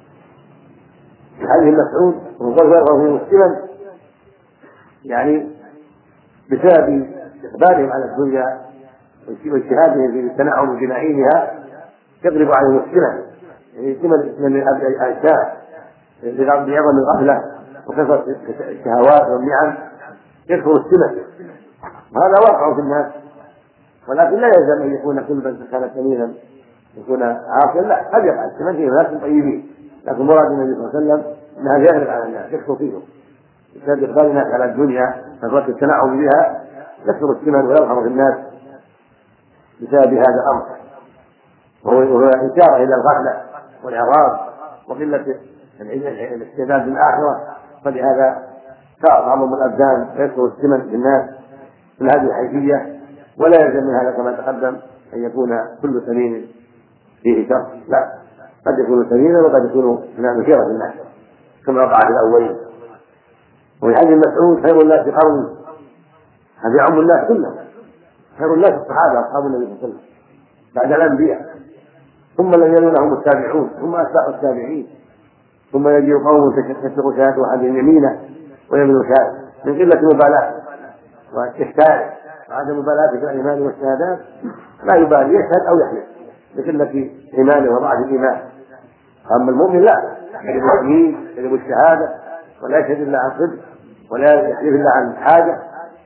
حديث مسعود وقال غيره مسلما يعني بسبب اقبالهم على الدنيا واجتهادهم في التنعم بنعيمها يضرب على المسلمه، يعني ثمن من الاشياء بعظم الغفله وكثره الشهوات والنعم يكثر السمن، وهذا واقع في الناس، ولكن لا يلزم ان يكون كل من كان سمينا يكون عاصيا، لا قد يقع السمن فيه ناس طيبين، لكن مراد النبي صلى الله عليه وسلم انها يغلب على الناس يكثر فيهم بسبب اقبال الناس على الدنيا كثره التنعم بها، يكثر السمن ويظهر في الناس بسبب هذا الامر، وهو اشاره الى الغفله والاعراض وقله الاستعداد بالاخره، فلهذا تعظم الابدان ويكثر السمن للناس من هذه الحيثيه، ولا يلزم من هذا كما تقدم ان يكون كل سمين فيه شر، لا، قد يكون سمينا وقد يكون من خيرة الناس كما وقع في الاولين. وفي حديث مسعود خير الناس قرني، هذا يعم الناس كلهم، خير الناس الصحابه اصحاب النبي صلى الله عليه وسلم بعد الانبياء، ثم الذين يلونهم التابعون ثم اتباع التابعين، ثم يجي قوم تشق شهاده احدهم يمينه ويمين شهاده من قله المبالاه والاستهتار وعدم مبالاه في الايمان والشهادات، لا يبالي يشهد او يحلف لقله ايمانه وضعف الايمان. اما المؤمن لا، يجب اليمين يجب الشهاده ولا يشهد الا عن صدق ولا يحلف الا عن حاجه.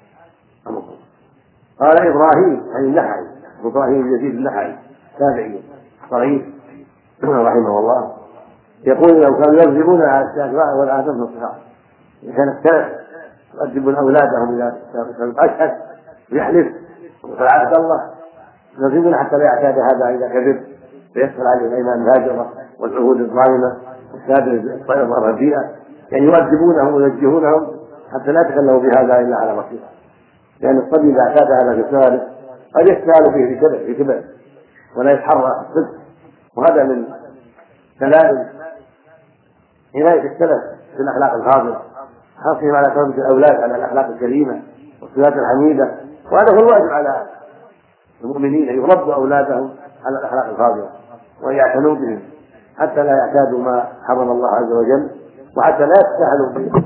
قال ابراهيم عن النحعي، ابراهيم يزيد النحعي تابعي صغير رحمه الله، يقول لو كانوا يكذبون على الشهداء والآدم في الصحراء كان اختلف يؤدبون أولادهم إذا أشهد ويحلف وقال عبد الله يكذبون حتى لا يعتاد هذا إذا كذب فيحصل عليه الأيمان الهاجرة والعهود الظالمة والسادة الطيرة الرديئة، يعني يؤدبونهم ويوجهونهم حتى لا يتكلموا بهذا إلا على بصيرة، لأن الصبي إذا اعتاد هذا في سؤاله قد يستهان به في كبر في كبر ولا يتحرى الصدق، وهذا من دلائل عناية السلف في الأخلاق الفاضلة، حرصهم على تربية الأولاد على الأخلاق الكريمة والصفات الحميدة، وهذا هو الواجب على المؤمنين أن يربوا أولادهم على الأخلاق الفاضلة وأن يعتنوا بهم حتى لا يعتادوا ما حرم الله عز وجل، وحتى لا يستهلوا به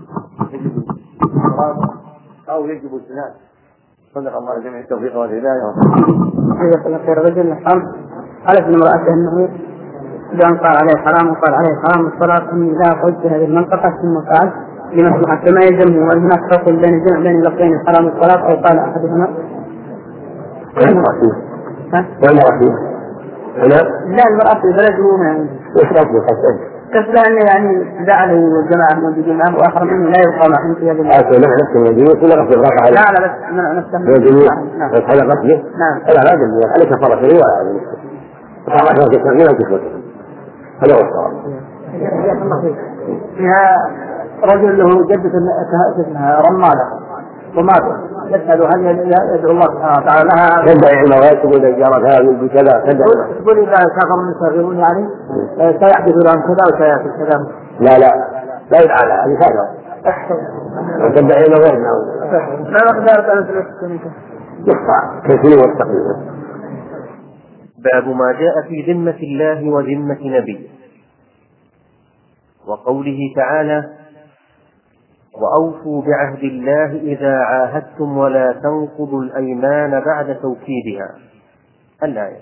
أو يجب الجنان. صدق الله جميع التوفيق والهداية. خير رجل الحرب ألف من امرأته النبي بأن قال عليه حرام وقال عليه حرام الصلاة أني لا قلت هذه المنطقة ثم فعلت لمصلحة ما يلزمه، وأن هناك فرق بين جمع بين لفظين حرام الصلاة أو قال أحدهما وين المرأة فيها؟ لا المرأة في البلد هو يعني كسبه أنه يعني جعلوا الجماعة الموجودين معه وآخر منه لا يبقى معهم في هذا الوقت. لا نفس الموجودين كل رفض الرقع عليه. لا لا بس نفسه نعم. بس هذا قصده؟ نعم. لا لا جميل عليك فرق لي ولا عليك. فقط عشان تسمعين وتسمعين. هذا هو الصواب. فيها رجل له جدة اسمها رمالة وماتت يسأل هل يدعو الله سبحانه وتعالى لها تدعي علمها تقول إذا جرت هذه بكذا تدعي تقول إذا كفروا يصغرون يعني سيحدث لهم كذا وسيأتي كذا. لا لا لا يدعى لها هذه كذا تدعي علم غيرنا لا أقدر أن أسلك يخطأ كثير والتقليد. باب ما جاء في ذمة الله وذمة نبيه، وقوله تعالى وأوفوا بعهد الله إذا عاهدتم ولا تنقضوا الأيمان بعد توكيدها الآية.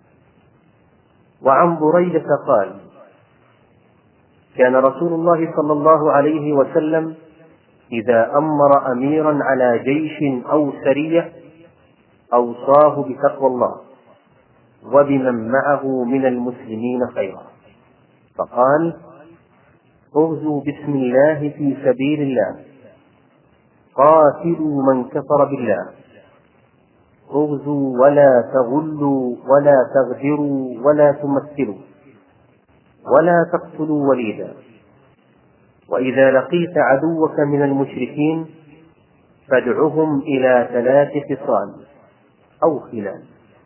وعن بريدة قال كان رسول الله صلى الله عليه وسلم إذا أمر أميرا على جيش أو سرية أوصاه بتقوى الله وبمن معه من المسلمين خيرا، فقال اغزوا بسم الله في سبيل الله، قاتلوا من كفر بالله، اغزوا ولا تغلوا ولا تغدروا ولا تمثلوا ولا تقتلوا وليدا، وإذا لقيت عدوك من المشركين فادعهم إلى ثلاث خصال أو خلال،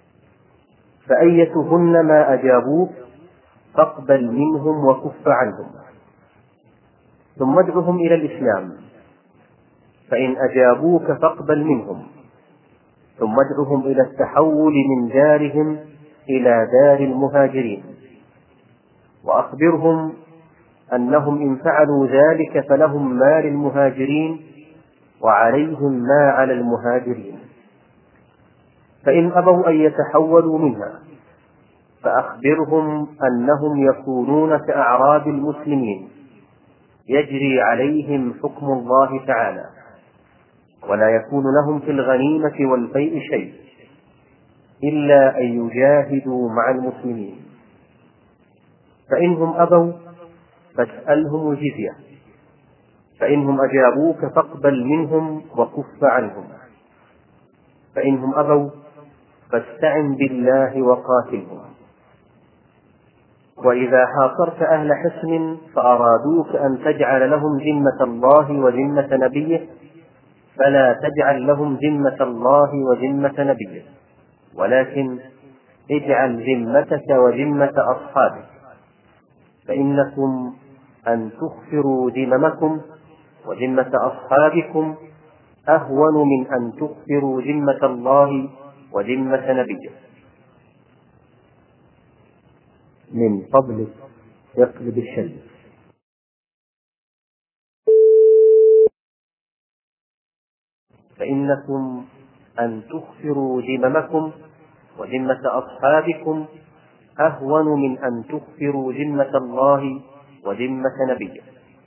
فأيتهن ما أجابوك فاقبل منهم وكف عنهم، ثم ادعهم إلى الإسلام، فإن أجابوك فاقبل منهم، ثم ادعهم إلى التحول من دارهم إلى دار المهاجرين، وأخبرهم أنهم إن فعلوا ذلك فلهم ما للمهاجرين وعليهم ما على المهاجرين، فإن أبوا أن يتحولوا منها فأخبرهم أنهم يكونون كأعراب المسلمين يجري عليهم حكم الله تعالى، ولا يكون لهم في الغنيمة والفيء شيء إلا أن يجاهدوا مع المسلمين، فإنهم أبوا فاسألهم الجزية، فإنهم أجابوك فاقبل منهم وكف عنهم، فإنهم أبوا فاستعن بالله وقاتلهم. وإذا حاصرت أهل حصن فأرادوك أن تجعل لهم ذمة الله وذمة نبيه فلا تجعل لهم ذمة الله وذمة نبيه، ولكن اجعل ذمتك وذمة أصحابك، فإنكم أن تخفروا ذممكم وذمة أصحابكم أهون من أن تخفروا ذمة الله وذمة نبيه. من فضلك اقلب الشيء. فإنكم أن تخفروا ذممكم وذمة أصحابكم أهون من أن تخفروا ذمة الله وذمة نبيه.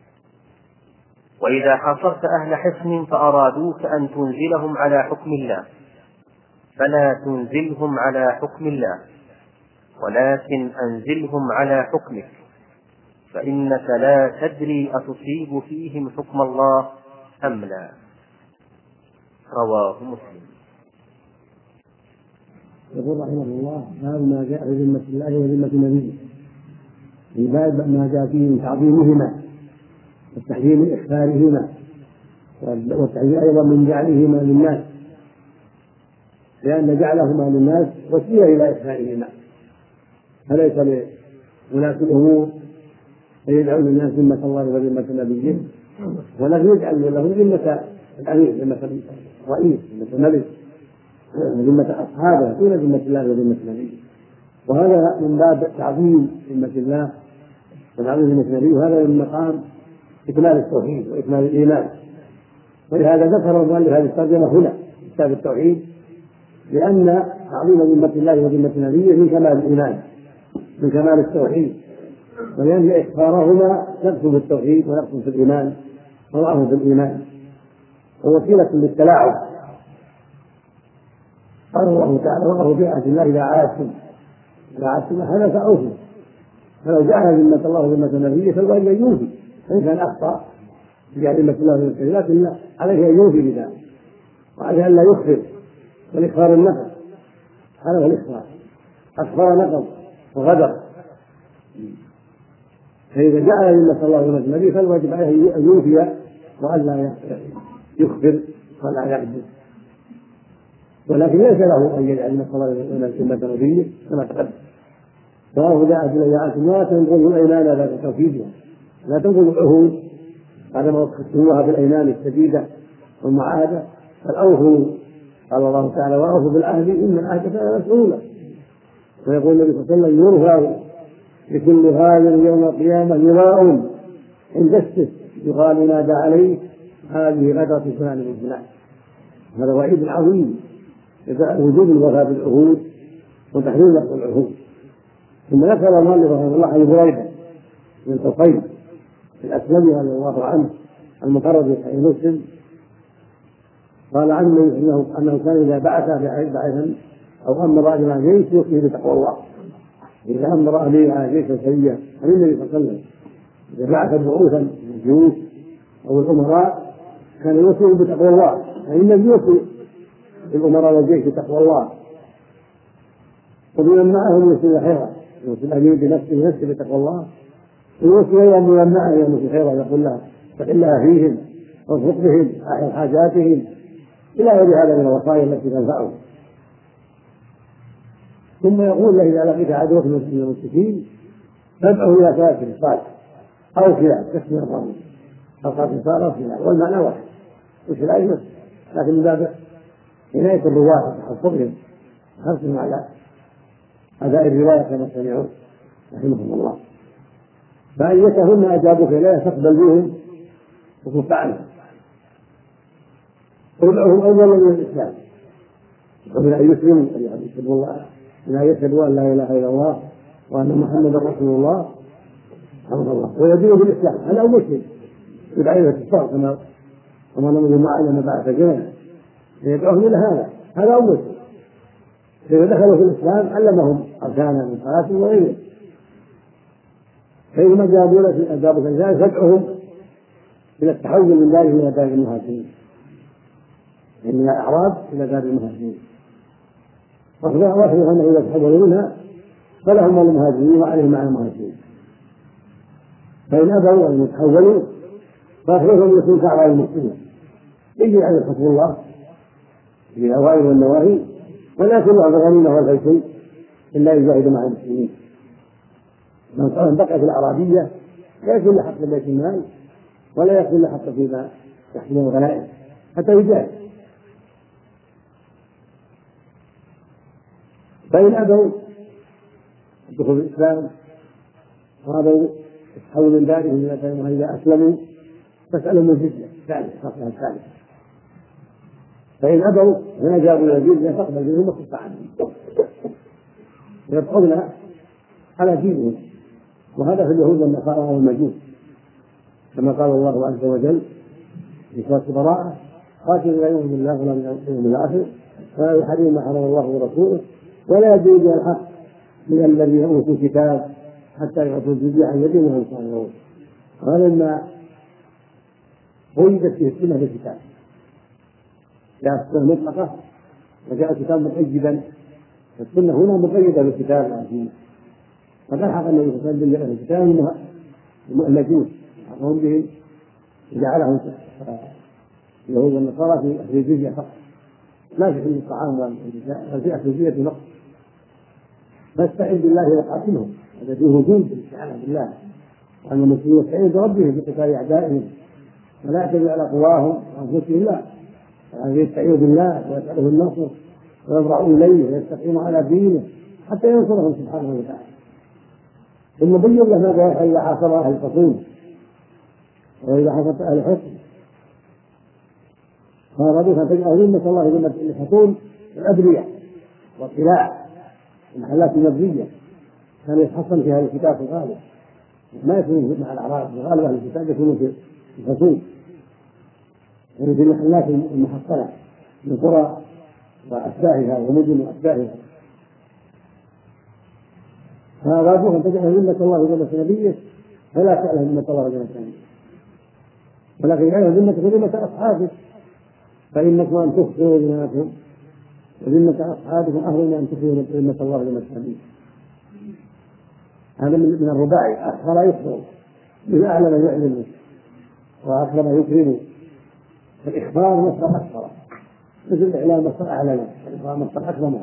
وإذا حاصرت أهل حصن فأرادوك أن تنزلهم على حكم الله فلا تنزلهم على حكم الله، ولكن أنزلهم على حكمك، فإنك لا تدري أتصيب فيهم حكم الله أم لا. رواه مسلم. يقول رحمه الله: باب ما جاء في ذمة الله وذمة نبيه، في باب ما جاء فيه من تعظيمهما وتحريم إخبارهما والتحريم أيضا من جعلهما للناس، لأن جعلهما للناس وسيلة إلى إخبارهما، فليس لولاة الأمور فيجعل للناس ذمة الله وذمة نبيه، ولكن يجعل لهم ذمة الأمير، ذمة الرئيس، ذمة الملك، ذمة أصحابه دون ذمة الله وذمة نبيه. وهذا من باب تعظيم ذمة الله وتعظيم ذمة نبيه، وهذا من مقام إكمال التوحيد وإكمال الإيمان. ولهذا ذكر المؤلف هذه الترجمة هنا في كتاب التوحيد، لأن تعظيم ذمة الله وذمة نبيه من كمال الإيمان، من كمال التوحيد، ولأن إخبارهما نقص في التوحيد ونقص في الإيمان وضعف في الإيمان، ووسيلة للتلاعب. قال الله تعالى: وقفوا في عهد الله إذا عاهدتم إذا عاهدتم هذا فأوفوا. فلو جعل ذمة الله وذمة نبيه فالواجب أن يوفي، فإن كان أخطأ بجعل ذمة الله وذمة نبيه، لكن عليه أن يوفي بذلك، وعليه أن لا يخبر، والإخبار النقص، هذا هو الإخبار، أخبر نقص وغدر. فإذا جعل ذمة الله وذمة النبي فالواجب عليه أن يوفي وأن لا يخبر ولا يحدث، ولكن ليس له أن يجعل ذمة الله وذمة نبيه كما تقدم. سواء جاءت الأيام لا تنقضوا الأيمان بعد توكيدها، لا تنقضوا العهود بعدما وقفتموها بالأيمان الشديدة والمعاهدة، بل أوفوا. قال الله تعالى: وأوفوا بالعهد إن العهد كان مسؤولا. ويقول النبي صلى الله عليه وسلم: يرفع لكل غادر يوم القيامة لواء عند السجن يقال ينادى عليه: هذه غدرة فلان من فلان. هذا وعيد عظيم وجوب الوفاء بالعهود وتحريم نقض العهود. ثم ذكر المؤلف رحمه الله عن بريدة بن الحصين الأسلمي رضي الله عنه المقرر في صحيح مسلم، قال عنه انه كان اذا بعث بعثا او امر رجلا جيش يوصي بتقوى الله. اذا امر امير على جيش سريه عن النبي صلى الله عليه وسلم، اذا بعث بعوثا من الجيوش او الامراء كان يوصي بتقوى الله، يعني النبي يوصي الامراء والجيش بتقوى الله، ومن معهم يوصي خيرا، يوصي الامير بنفسه نفسه بتقوى الله، ويوصي ايضا من معه يوصي خيرا، يقول له اتق الله فيهم وارفق بهم احد حاجاتهم إلى غير هذا من الوصايا التي تنفعه. ثم يقول له: إذا لقيت عدوك من المشركين فادعه إلى كافر صالح أو كلاب تسمي الرمل أو قاتل صالح أو كلاب، والمعنى واحد وش الأجمل، لكن من باب عناية الرواة وتحفظهم حرصهم على أداء الرواية كما سمعوا رحمهم الله. فأيتهن أجابوك لا تقبل بهم وكف عنهم، ادعوهم أولا من الإسلام ومن أن يسلموا، أن يشهدوا الله، من أن يشهدوا أن لا إله إلا الله وأن محمدا رسول الله رحمه الله، ويدينوا بالإسلام. هذا مسلم يدعي في الصلاة كما كما نمر معه لما بعث جنة يدعوهم إلى هذا، هذا مسلم. إذا دخلوا في الإسلام علمهم أركانا من صلاة وغيره، فإنما جابوا لك أجابوا ذلك فادعوهم إلى التحول من داره إلى دار المهاجرين، يعني من الأعراب إلى دار المهاجرين، وأخبروا أنه إذا تحولوا منها فلهم المهاجرين وعليهم مع المهاجرين، فإن أبوا أن يتحولوا فأخبرهم يكون كعبة المسلمين يجري على حكم الله في الأوائل والنواهي، ولا يكون له الغنيمة والفيء إلا يجاهد مع المسلمين. من قال بقي في الأعرابية لا يكون له حق بيت المال ولا يكون له حق فيما يحمل الغنائم حتى يجاهد. فإن أبوا دخول الإسلام وأبوا يتحولوا من دارهم إلى دارهم إذا أسلموا فاسألهم الجزية ثالث خاصة الثالث. فإن أبوا فنجابوا إلى الجزية فاقبل منهم وكف عنهم يبقون على دينهم. وهذا في اليهود والنصارى والمجوس، كما قال الله عز وجل في سورة براءة: قاتلوا لا يؤمن بالله ولا باليوم الآخر ولا يحرم ما حرم الله ورسوله ولا يدين الحق من الذين أوتوا الكتاب حتى يعطوا الجزية عن يد وهم صاغرون. هذا ما قيدت فيه السنة بالكتاب، جاءت السنة مطلقة وجاء الكتاب مقيدا، السنة هنا مقيدة بالكتاب العزيز. فقد حق النبي صلى الله عليه وسلم الكتاب انها المجوس حقهم به جعلهم اليهود والنصارى في اخذ الجزية فقط، لا في حل الطعام والنساء بل في اخذ الجزية فقط. فاستعن بالله وقاتلهم، هذا فيه وجود الاستعانة بالله، وان المسلمين يستعينوا بربهم في قتال اعدائهم ولا يعتمدوا على قواهم وانفسهم، لا، يعني يستعينوا بالله ويسأله النصر ويضرعوا اليه ويستقيموا على دينه حتى ينصرهم سبحانه وتعالى. ثم بين له ماذا يفعل اذا حاصر اهل الخصوم واذا حاصرت اهل الحكم. فارادوا ان تجعلوا ذمه الله ذمه الحصول والابنيه والقلاع المحلات المبنيه، كان يتحصن في هذا الكتاب في الغالب، ما يكون مع الاعراب، في غالب اهل الكتاب يكونوا في الخصوم يعني في المحلات المحصنه من قرى واشباهها ومدن واشباهها. فأرادوا أن تجعل ذمة الله وذمة نبيه فلا تعلم ذمة الله وذمة نبيه، ولكن يعلم ذمة ذمة أصحابه، فإنكم أن تخفوا ذمتهم وذمة أصحابكم أهل أن تخفوا ذمة الله وذمة نبيه. هذا من الرباعي، أخر يخبر من أعلم يعلم وأكرم يكرم. فالإخبار مصدر أكثر، مثل الإعلام مصدر أعلم، الإخبار مصدر أكرم.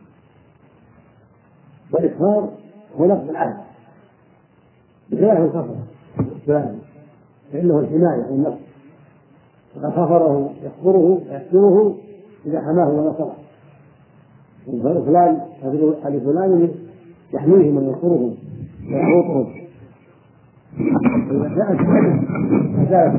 والإخبار هو لفظ العهد بخلاف الخفر الإسلام، فإنه الحماية والنصر، وقد خفره يخبره ويحكمه إذا حماه ونصره. فلان هذه فلان يحميهم وينصرهم ويحوطهم، فإذا كانت أزالت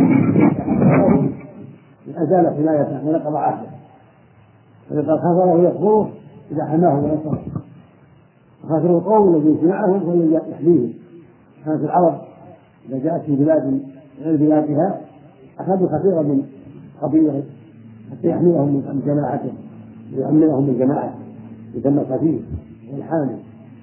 أزال حمايته ونقض عهده، فإذا قد خفره يخبره إذا حماه ونصره. خاطر القوم الذين سمعهم هو الذي يحميهم. كانت العرب إذا جاءت في بلاد غير بلادها أخذوا كثيرا من قبيلهم حتى يحميهم من جماعته ويؤمنهم من جماعته، يسمى الخفيف والحامي.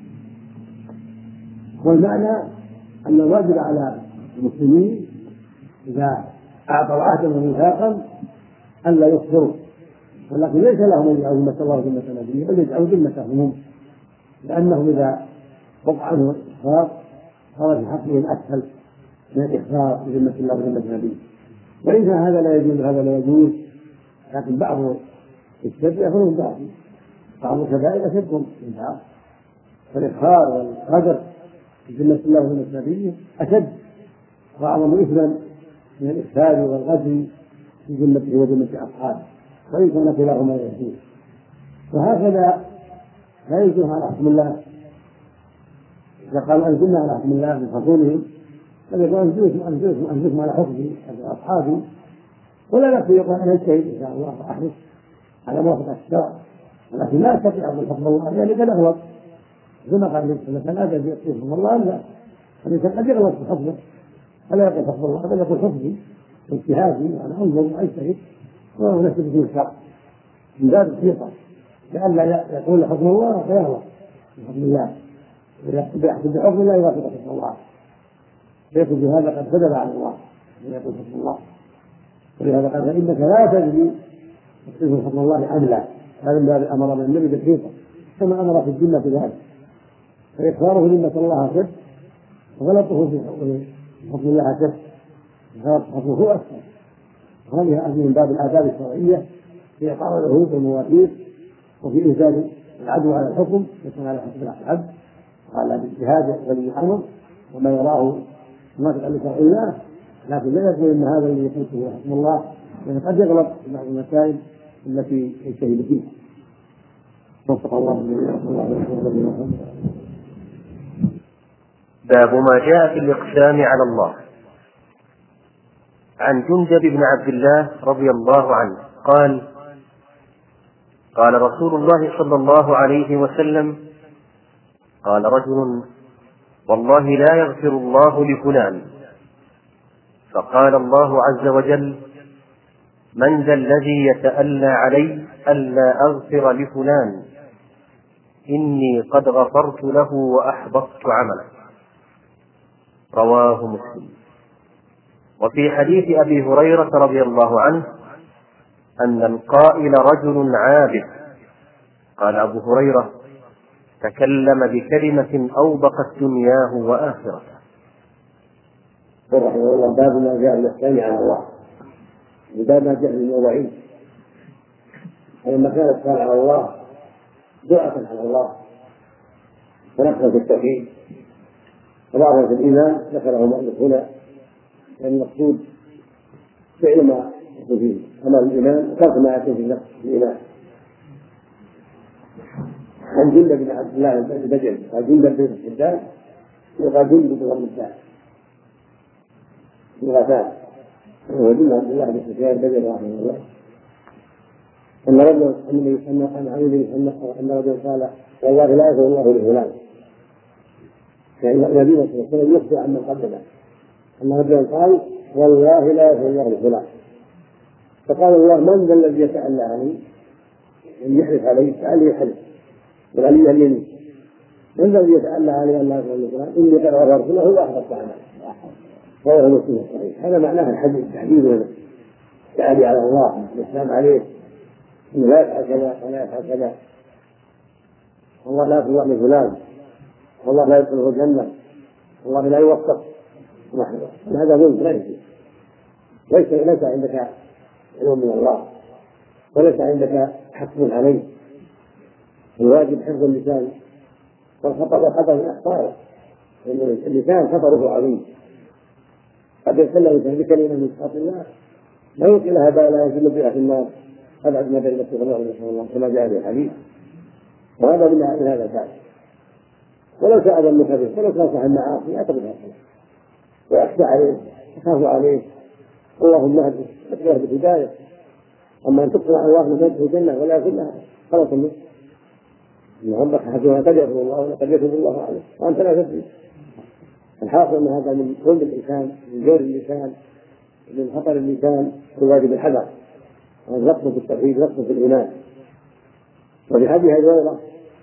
والمعنى أن الواجب على المسلمين إذا أعطوا عهدا وميثاقا ألا يخفروا، ولكن ليس لهم أن يجعلوا ذمة الله وذمة نبيه، بل يجعلوا ذمتهم، لأنهم إذا وقع عنهم الإخبار صار في حقهم أسهل من الإخبار بذمة الله وذمة نبيه. وإن هذا لا يجوز هذا لا يجوز، لكن بعض الشد يأخذهم بعض بعض الكبائر أشدهم منها، فالإخبار والقدر بذمة الله وذمة نبيه أشد وأعظم إثما من الإخبار والغدر في ذمته وذمة أصحابه، وإن كان كلاهما يجوز. وهكذا لا يجوز على حكم الله، إذا قالوا أنزلنا على حكم الله من خصومهم فليقول أنزلكم أنزلكم أنزلكم على حكم أصحابي، ولا نفسي يقول أنا أجتهد إن شاء الله فأحرص على موافقة الشرع، ولكن لا أستطيع أن حكم الله لأني قد أغلط. ثم قال الإنسان أدى يحكم الله، لا، الإنسان قد يغلط في حكمه فلا يقول حكم الله بل يقول حكمي واجتهادي وأنا أنظر وأجتهد ونسلك في الشرع من باب الثقة، لئلا يقول حكم الله فيغلط في حكم الله، يحكم بحكم الله يوافق حكم الله، فيكون بهذا قد كذب على الله ويقول حكم الله. ولهذا قال فإنك لا تدري تكتب حكم الله أم لا، هذا من باب الأمر من النبي بالحقيقة كما أمر في الجنة بذلك. فإخباره ذمة الله أشد وغلطه في حكم الله أشد، حكمه هو أكثر. هذه من باب الآداب الشرعية في إقامة العهود والمواثيق وفي إنزال العدو على الحكم يكون على حسب العبد وعلى الاجتهاد ولي الأمر وما يراه موافقا لشرع الله، لكن لا يقول ان هذا الذي يقوله حكم الله، لأنه قد يغلط في بعض المسائل التي يجتهد فيها. وفق الله الله. باب ما جاء في الإقسام على الله. عن جندب بن عبد الله رضي الله عنه قال: قال رسول الله صلى الله عليه وسلم: قال رجل: والله لا يغفر الله لفلان. فقال الله عز وجل: من ذا الذي يتألى علي ألا أغفر لفلان؟ إني قد غفرت له وأحبطت عمله. رواه مسلم. وفي حديث أبي هريرة رضي الله عنه أن القائل رجل عابد، قال أبو هريرة: تكلم بكلمة أوبقت دنياه وآخرته. رحمه الله باب ما جاء من الثاني على الله، وباب ما جاء من الوعيد. فلما كان الثاني على الله دعاة على الله ونقل في التوحيد وبعضها في الإيمان ذكره المؤلف هنا، لأن المقصود فعل ما يكون فيه أمام الإيمان وترك ما يكون في نفس الإيمان. عن جندب بن عبد الله البجلي قال جندب بن الحداد وقال جندب بن الحداد لغتان، وهو جندب عبد الله بن سفيان البجلي رحمه الله أن رجل أن أن رجل قال: والله لا يغفر الله لفلان. يعني النبي صلى الله عليه وسلم يخبر عن من قبله أن رجلا قال: والله لا يغفر الله لفلان. فقال الله: من ذا الذي يتألى عني أن يحلف عليه؟ فعلي يحلف والعلي اليمين. من الذي يتألى عليه أن لا يغفر الله لفلان؟ إني قد غفرت له وأحبطت عنه. رواه مسلم الصحيح. هذا معناه الحديث تحديد التعالي على الله والإسلام عليه إنه لا يفعل كذا ولا يفعل كذا، والله لا يغفر لفلان، والله لا يدخله الجنة، والله لا يوفق. هذا ظلم لا يجوز. ليس ليس عندك علم من الله وليس عندك حكم عليه. الواجب حفظ اللسان والخطأ والخطأ من أخطائه، لأن اللسان خطره عظيم. قد يتكلم بكلمة من سخط الله لا يلقي لها بالا يزل بها في النار أبعد ما بين نفسه الله كما جاء في الحديث. وهذا من هذا الباب. ولو سأل المكذب ولو كان صاحب المعاصي يعتبر هذا ويخشى عليه يخاف عليه، اللهم اهده اتبعه بالهدايه. اما ان تقنع الله من تدخل الجنه ولا يدخلها خلاص منه، ان ربك حكيم قد يغفر الله وقد يتوب الله عليه وانت لا تدري. الحاصل ان هذا من ظلم الانسان، من جور اللسان، من خطر اللسان، الواجب الحذر والرقم في التوحيد والرقم في الايمان. وفي حديث ابي هريره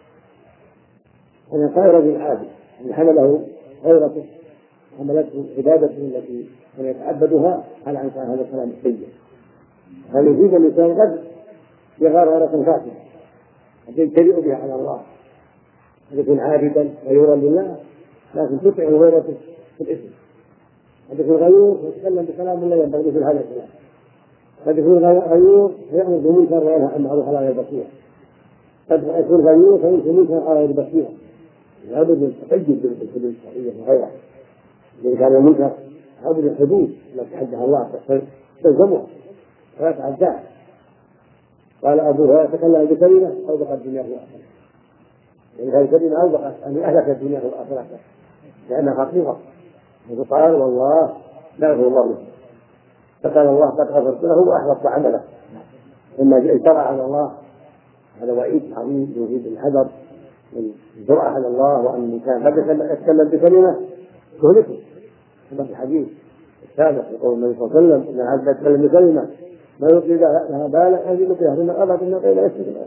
أن قال رجل عابد أن حمله غيرته حملته عبادته التي كان يتعبدها على أن كان هذا الكلام السيء. هل يفيد الإنسان قد يغار غيرة فاسدة قد يجترئ بها على الله، قد يكون عابدا غيورا لله لكن تطعم غيرته في الإثم، قد يكون غيور ويتكلم بكلام لا ينبغي في هذا الكلام، قد يكون غيور ويأمر بمنكر وينهى عن معروف على غير بصيرة، قد يكون غيور فينكر منكر على غير بصيرة. لابد من التقيد بالحدود الشرعية وغيرها. إذا كان المنكر لابد من الحدود التي حدها الله تلزمها ولا تعداها. قال أبو هريرة: تكلم بكلمة أوبقت الدنيا والآخرة. يعني هذه الكلمة أوبقت أن أهلك الدنيا والآخرة لأنها خطيرة. فقال: والله لا يغفر الله له. فقال الله: قد غفرت له وأحبطت عمله. لما اجترأ على الله هذا وعيد عظيم يفيد الحذر من الجرأة على الله، وأن الإنسان قد يتكلم بكلمة تهلكه. كما في الحديث السابق يقول النبي صلى الله عليه وسلم: إن العبد يتكلم بكلمة ما يلقي لها بالا يزيد بها في النار أبدا قيل يسجد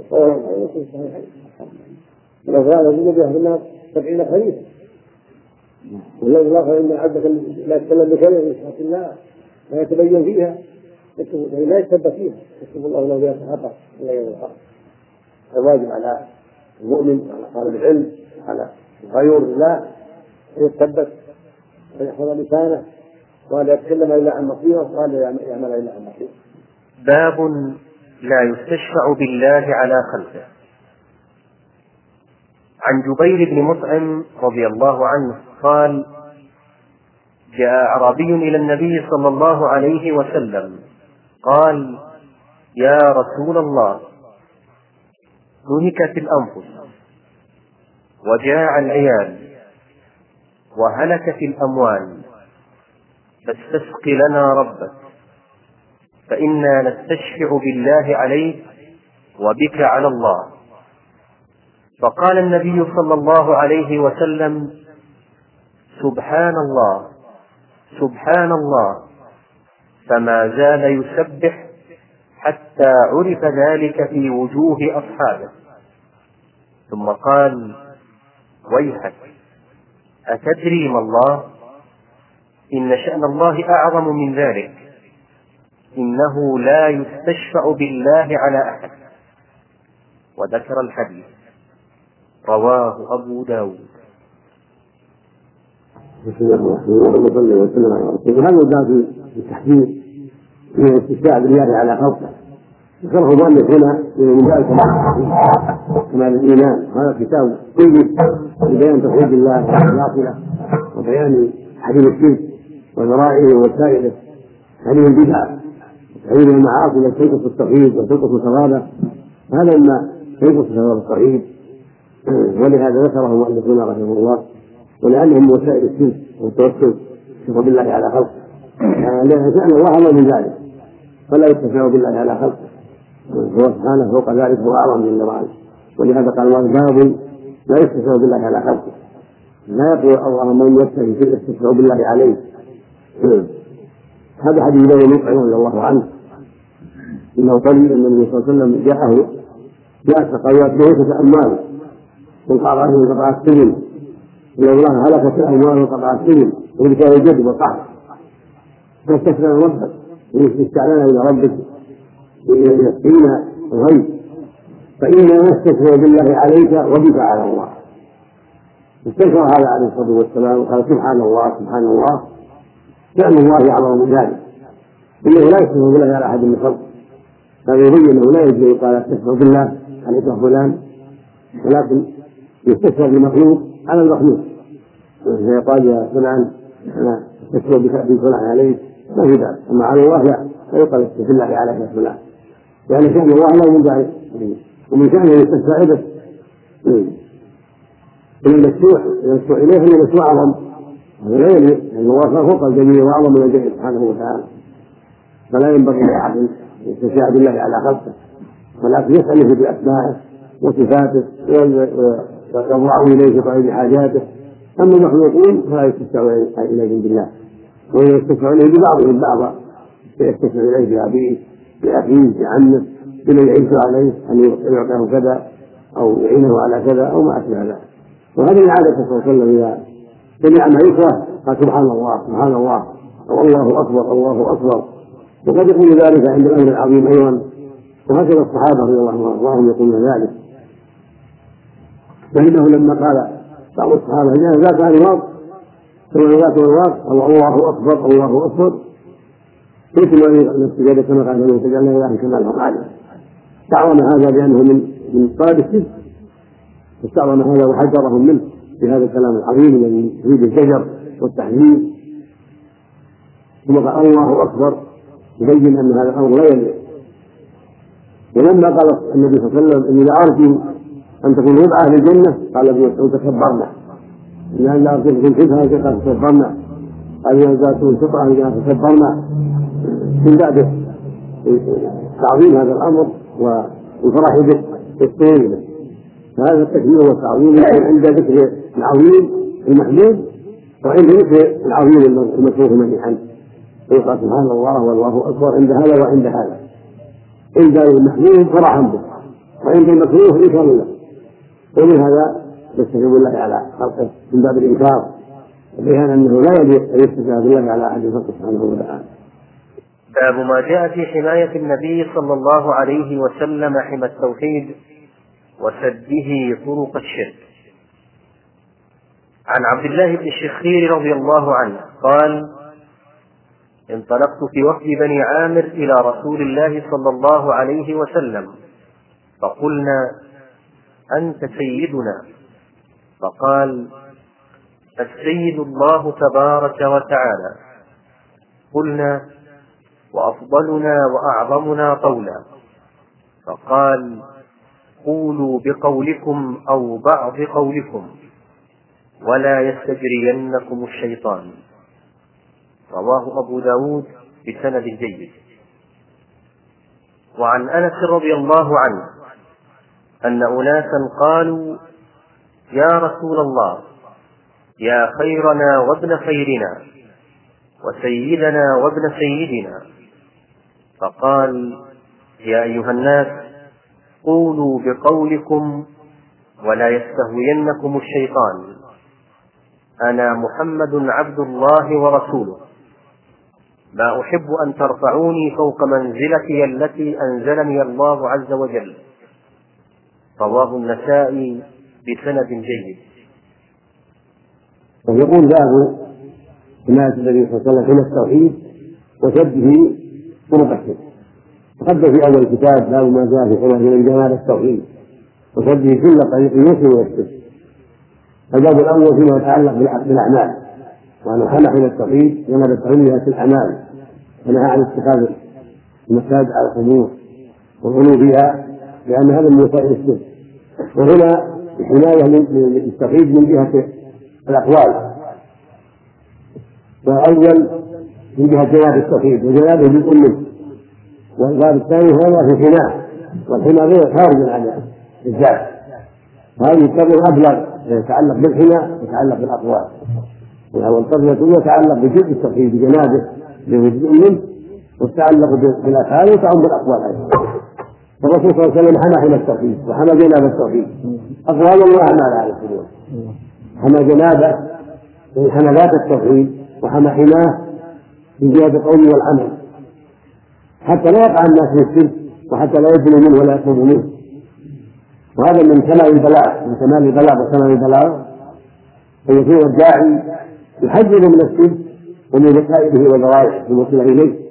ولو كان يزيد بها في النار سبعين خريفا. ولو الله إن العبد لا يتكلم بكلمة يشرك الله لا يتبين فيها يعني لا يتثبت فيها يكتب الله له بها خطأ إلا يوم الآخر. الواجب على المؤمن على طالب العلم على الغيور بالله أن يتثبت ويحفظ لسانه ولا يتكلم إلا عن مصيره ولا يعمل إلا عن مصيره. باب لا يستشفع بالله على خلقه. عن جبير بن مطعم رضي الله عنه قال: جاء أعرابي إلى النبي صلى الله عليه وسلم قال: يا رسول الله، نهكت الأنفس وجاع العيال وهلكت الأموال، فاستسق لنا ربك فإنا نستشفع بالله عليك وبك على الله. فقال النبي صلى الله عليه وسلم: سبحان الله سبحان الله، فما زال يسبح حتى عرف ذلك في وجوه أصحابه. ثم قال: ويحك، أتدري ما الله؟ إن شأن الله أعظم من ذلك، إنه لا يستشفع بالله على أحد. وذكر الحديث رواه أبو داود. بسم الله الرحمن الرحيم. هذا الباب في التحديد من الاستشفاع بالله على خلقه. ذكره المؤلف هنا من ذلك كمال الايمان. هذا كتاب طيب لبيان توحيد الله والباطله وبيان حديث الشرك وذرائعه ووسائله، حديث البدع وحديث المعاصي التي تنقص التوحيد وتنقص ثوابه. هذا ما ينقص ثواب التوحيد، ولهذا ذكره المؤلفون رحمه الله، ولأنهم وسائل الشرك والتوسل يشرك بالله على خلقه، لأن شأن الله أعظم من ذلك، فلا يستشفع بالله على خلقه، هو سبحانه فوق ذلك هو أعظم من ذلك. ولهذا قال الله باب لا يستشفع بالله على خلقه، لا يقول الله من يستشفع بالله عليه. هذا حديث له مطعم رضي الله عنه انه قال ان النبي صلى الله عليه وسلم جاءه جاءت سقايات ليست اموال وقال له قطع السجن، ان الله هلكت الاموال وقطع السجن وذكر الجد والقحط، فاستشفع ربك استعلنا الى ربك يسقينا الغيث فإنا نستشفع بالله عليك وبك على الله. استشفع هذا عليه الصلاة والسلام وقال سبحان الله سبحان الله، شأن الله أعظم من ذلك، إنه لا يستشفع بالله على أحد من خلقه. هذا يبين أنه لا يجوز يقال استشفع بالله عليك فلان، ولكن يستشفع بالمخلوق على المخلوق، فيقال يا فلان أنا استشفع بفلان عليك ما في ذلك. أما على الله لا لا يقال استشفع بالله عليك يا فلان، لأن يعني شأن الله لا من ذلك، ومن شأنه يستشفع به المشروع المشروع إليه أن المشروع أعظم، هذا لا يلي لأن الله فوق الجميع وأعظم من الجميع سبحانه وتعالى، فلا ينبغي لأحد يستشفع بالله على خلقه، ولكن يسأله بأسمائه وصفاته ويضرع إليه في طلب حاجاته. أما المخلوقين فلا يستشفع إليهم بالله، ويستشفع إليه ببعضهم بعضا، يستشفع إليه بأبيه بأخيه بعمه بمن يعيش عليه أن يعطيه كذا أو يعينه على كذا أو ما أشبه ذلك. وهذه عادة صلى الله عليه وسلم إذا سمع ما يكره قال سبحان الله سبحان الله أو الله أكبر الله أكبر، وقد يقول ذلك عند الأمر العظيم أيضا، وهكذا الصحابة رضي الله عنهم يقولون ذلك. فإنه لما قال بعض الصحابة إذا ذاك أنواط ثم ذاك أنواط الله أكبر الله أكبر قلت له نفسي كما قال له تجعلنا إله كما لهم عليه، استعظم هذا بأنه من من قاد الشرك، استعظم هذا وحذرهم منه بهذا الكلام العظيم الذي يريد الزجر والتحذير. ثم قال الله أكبر يبين أن هذا الأمر لا يليق. ولما قال النبي صلى الله عليه وسلم إني لأرجو أن تكون ربعة للجنة قال ابن تكبرنا، لأن لا أرجو أن تكون قال تكبرنا، قال إذا ذات سطعة لجنة تكبرنا، من باب تعظيم هذا الأمر والفرح به والطول به. فهذا التكبير والتعظيم عند ذكر العظيم المحمود وعند ذكر العظيم المكروه مدحا، فيقال سبحان الله والله أكبر عند هذا وعند هذا، عند المحمود فرحا به وعند المكروه إنكار له. ومن هذا يستشفع بالله على خلقه من باب الإنكار، وبيان أنه لا يجب أن يستشفع بالله على أحد خلقه سبحانه وتعالى. باب ما جاء في حماية النبي صلى الله عليه وسلم حمى التوحيد وسده طرق الشرك. عن عبد الله بن الشخير رضي الله عنه قال: انطلقت في وفد بني عامر إلى رسول الله صلى الله عليه وسلم فقلنا: أنت سيدنا؟ فقال: السيد الله تبارك وتعالى. قلنا: وأفضلنا وأعظمنا قولا؟ فقال: قولوا بقولكم أو بعض قولكم ولا يستجرينكم الشيطان. رواه أبو داود بسند جيد. وعن أنس رضي الله عنه أن أناسا قالوا: يا رسول الله، يا خيرنا وابن خيرنا وسيدنا وابن سيدنا. فقال: يا أيها الناس، قولوا بقولكم ولا يستهوينكم الشيطان. أنا محمد عبد الله ورسوله، ما أحب أن ترفعوني فوق منزلتي التي أنزلني الله عز وجل. رواه النسائي بسند جيد. ويقول باب حماية النبي صلى الله عليه وسلم من التوحيد وسده طرق الشرك. تقدم في أول الكتاب باب ما جاء في حماية من جمال التوحيد وسده كل طريق يوصل إلى الشرك. الباب الأول فيما يتعلق بالأعمال، وأنه حمى حماية التوحيد ونبى التوحيد في الأعمال، ونهى عن اتخاذ المساجد على القبور والغلو فيها، لأن هذا من وسائل الشرك. وهنا الحماية للتوحيد من جهة الأقوال، والأول من جهة جناب التوحيد وجنابه جزء منه، والباب الثاني هو في الحماية، والحماية غير خارج عن الذات. هذه التربية أبلغ يتعلق بالحماية يتعلق بالأقوال، والتربية يتعلق بجزء التوحيد بجنابه بجزء منه، وتتعلق بالأفعال وتعم بالأقوال أيضا. الرسول صلى الله عليه وسلم حمى حمى التوحيد وحمى جناب التوحيد، أقوال الله أعمال على الصدور، حمى جنابه من حملات التوحيد وحمى حماه من جهة القول والعمل، حتى لا يقع الناس في الشرك وحتى لا يبنوا منه ولا يطلبوا منه. وهذا من كمال البلاغ من كمال البلاغ وكمال البلاغ أن يكون الداعي يحذر من الشرك ومن وسائله وذرائعه الموصلة إليه.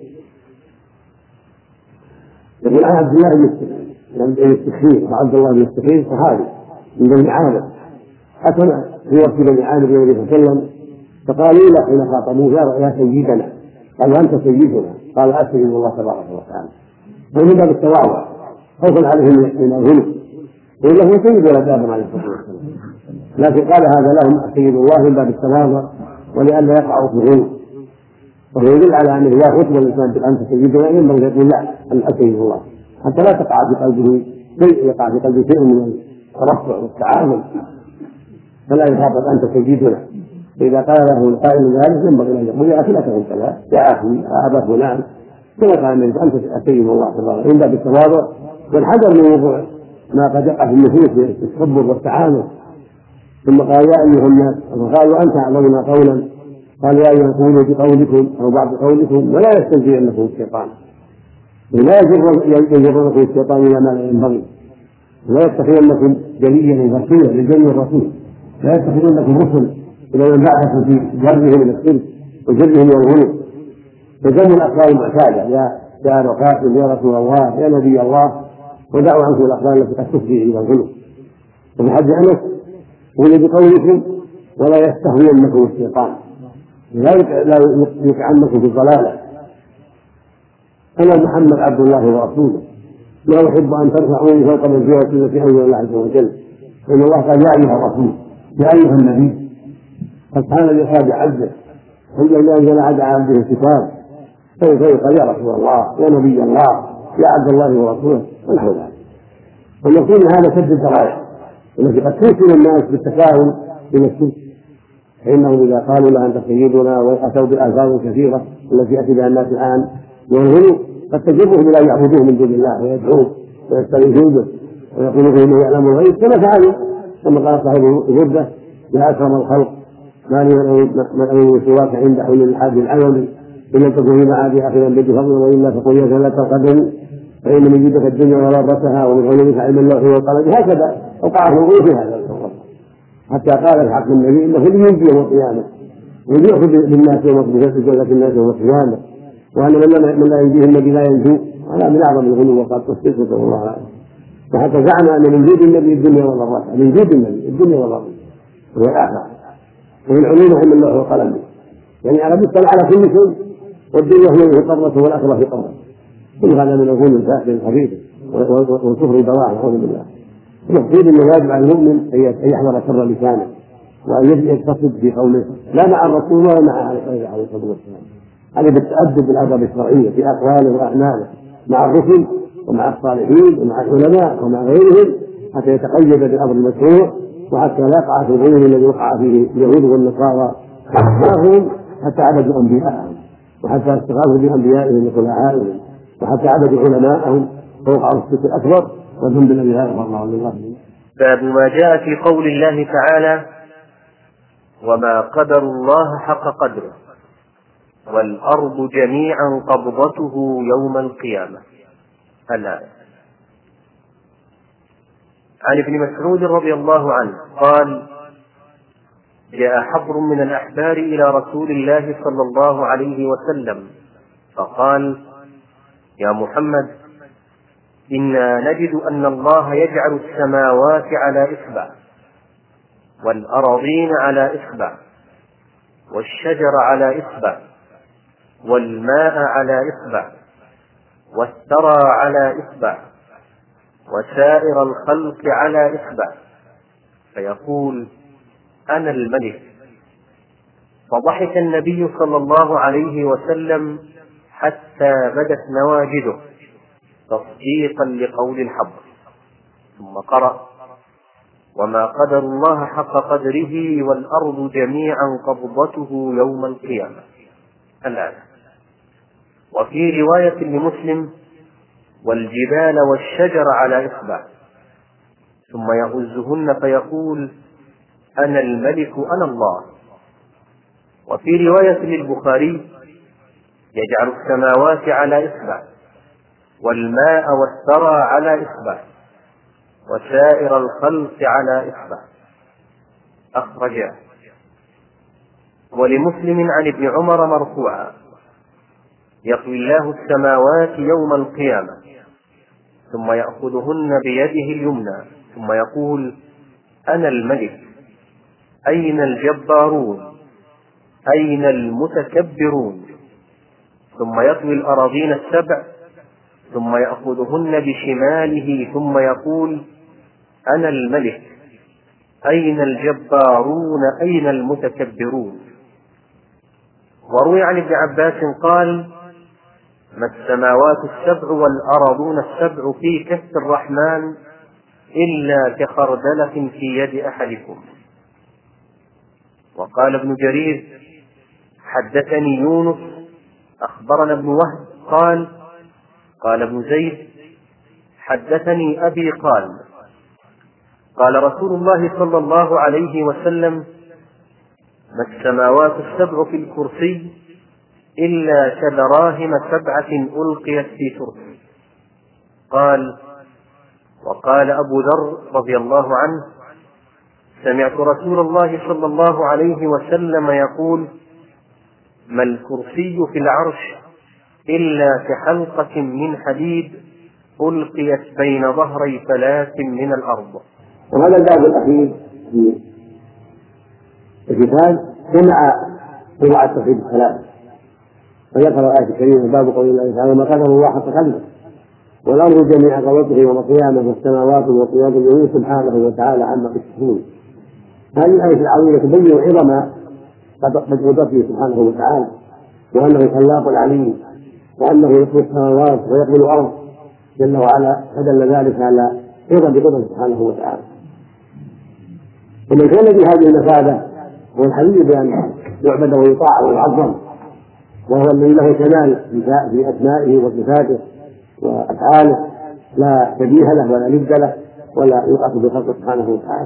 يقول عن عبد الله بن السخير وعبد الله بن السخير صحابي من بني عامر، أتى في وقت بني عامر النبي صلى الله عليه وسلم فقالوا له حين خاطبوه يا سيدنا، قالوا أنت سيدنا، قال أسجد الله تبارك وتعالى، ومن باب التواضع خوفا عليهم من الغلو، وإلا هو سيد ولد آدم عليه الصلاة والسلام، لكن قال هذا لهم سيد الله من باب التواضع ولئلا يقعوا في الغلو. وهو يدل على أنه لا خطوة الإنسان أنت سيدنا ينبغي يقول لا أن أسيد الله، حتى لا تقع في قلبه شيء يقع في قلبه شيء من الترفع والتعاظم، فلا يخاطب أنت سيدنا. إذا قال له القائل ذلك ينبغي أن يقول يا أخي لا تقل كذا، يا أخي يا أبا فلان، كما قال النبي أنت سيد الله تبارك وتعالى، من باب التواضع والحذر من وقوع ما قد يقع في النفوس بالتكبر والتعامل. ثم قال يا أيها الناس، وقالوا أنت أعظمنا قولا، قال يا أيها قولوا بقولكم أو بعض قولكم ولا يستنزئنكم الشيطان، لا يجرنكم الشيطان إلى ما لا ينبغي، لا يتخذنكم جليا رسولا لجل الرسول، لا يتخذنكم رسل إلى من بعثكم في جرهم من الشرك وجرهم من الغلو، فجمع الأقوال المعتادة يا يا رقاكم يا رسول الله يا نبي الله، ودعوا عنكم الأقوال التي قد تفضي إلى الغلو. وفي حد أنس قولوا بقولكم ولا يستهوينكم الشيطان، لا يقعنكم في الضلالة. أنا محمد عبد الله ورسوله، لا أحب أن ترفعوني فوق منزلتي التي أنزل الله عز وجل، إن الله قال يا أيها الرسول يا أيها النبي، سبحان الذي قال عبده الحمد لله أنزل على عبده الكتاب، فيقول قال يا رسول الله يا نبي الله يا عبد الله ورسوله ونحو ذلك. والمقصود هذا سد الذرائع التي قد توصل الناس بالتفاهم إلى الشرك، فإنهم إذا قالوا له أنت سيدنا وأتوا بآثار كثيرة التي يأتي بها الناس الآن والغلو قد تجرهم إلى أن يعبدوه من دون الله ويدعوه ويستغيثون به ويقولون إنه يعلم الغيب كما فعلوا، كما قال صاحب الغربة يا أكرم الخلق ما لي من أمين سواك عند حول الحاج العمل إن لم تكن في معادي أخذا بفضل وإلا فقل يا لا تقدم فإن من جدك الدنيا وضرتها ومن علمك علم اللوح والقلم. هكذا أوقعه الغلو في هذا الصورة، حتى قال الحق النبي إنه لينجي يوم القيامة ويأخذ للناس يوم القيامة الناس يوم القيامة، وأن من لا ينجيه النبي لا ينجو، هذا من أعظم الغلو وقد تصدقه الله عليه. وحتى زعم أن من جود النبي الدنيا وضرتها، من جود النبي الدنيا وضرتها وهي الآخرة، ومن علومه علم اللوح والقلم، يعني على يطلع على كل شيء، والدنيا هي في قرته والآخرة في قرته. كل هذا من الغلو الفاسد الخبيث والكفر البواح نعوذ بالله. المقصود انه واجب على المؤمن ان يحذر شر لسانه وان يقتصد في قوله لا مع الرسول ولا مع غيره عليه الصلاه والسلام، هذا بالتادب بالادب الشرعيه في اقواله واعماله مع الرسل ومع الصالحين ومع العلماء ومع غيرهم، حتى يتقيد بالامر المشروع وحتى لا يقع في الغلو الذي وقع فيه اليهود والنصارى معهم، حتى عبدوا انبياءهم وحتى استغاثوا بانبيائهم وخلفائهم وحتى عبدوا علماءهم فوقعوا الشرك الاكبر والحمد لله غفر الله لله. باب ما جاء في قول الله تعالى وما قدر الله حق قدره والأرض جميعا قبضته يوم القيامة. الآية. عن ابن مسعود رضي الله عنه قال: جاء حبر من الأحبار إلى رسول الله صلى الله عليه وسلم فقال: يا محمد، إنا نجد أن الله يجعل السماوات على إصبع والأراضين على إصبع والشجر على إصبع والماء على إصبع والثرى على إصبع وسائر الخلق على إصبع، فيقول: أنا الملك. فضحك النبي صلى الله عليه وسلم حتى بدت نواجذه تصديقا لقول الحبر، ثم قرأ: وما قدر الله حق قدره والأرض جميعا قبضته يوم القيامة. الآن. وفي رواية لمسلم: والجبال والشجر على إصبع، ثم يهزهن فيقول: أنا الملك أنا الله. وفي رواية للبخاري: يجعل السماوات على إصبع والماء والثرى على إصبع وسائر الخلق على إصبع. أخرجاه. ولمسلم عن ابن عمر مرفوعا: يطوي الله السماوات يوم القيامة ثم يأخذهن بيده اليمنى ثم يقول: أنا الملك، أين الجبارون، أين المتكبرون؟ ثم يطوي الأراضين السبع ثم يأخذهن بشماله ثم يقول: أنا الملك، أين الجبارون، أين المتكبرون؟ وروي عن ابن عباس قال: ما السماوات السبع والأراضون السبع في كف الرحمن إلا كخردلة في يد أحدكم. وقال ابن جرير: حدثني يونس أخبرنا ابن وهب قال: قال ابن زيد: حدثني أبي قال: قال رسول الله صلى الله عليه وسلم: ما السماوات السبع في الكرسي إلا كدراهم سبعة ألقيت في ترس. قال: وقال أبو ذر رضي الله عنه: سمعت رسول الله صلى الله عليه وسلم يقول: ما الكرسي في العرش إلا كحلقة من حديد ألقيت بين ظهري ثلاث من الأرض. وهذا الباب الأخير في الكتاب جمع أنواع التوحيد الثلاث، فذكر الآية الكريمة باب قول الله تعالى: ما قدر الله حق قدره والأرض جميعا قبضته يوم القيامة والسماوات وقيام اليمين سبحانه وتعالى عما يشركون. هذه الآية العظيمة تبين عظم قدرته سبحانه وتعالى، وأنه الخلاق العليم، وأنه يخلق السماوات ويقبل الأرض جل وعلا، فدل ذلك على عظم قدرته سبحانه وتعالى. ومن كان بهذه المفادة هو الحبيب بأن يعبد ويطاع ويعظم، وهو الذي له كمال في أسمائه وصفاته وأفعاله، لا شبيه له ولا ند له ولا يقاس بخلقه سبحانه وتعالى.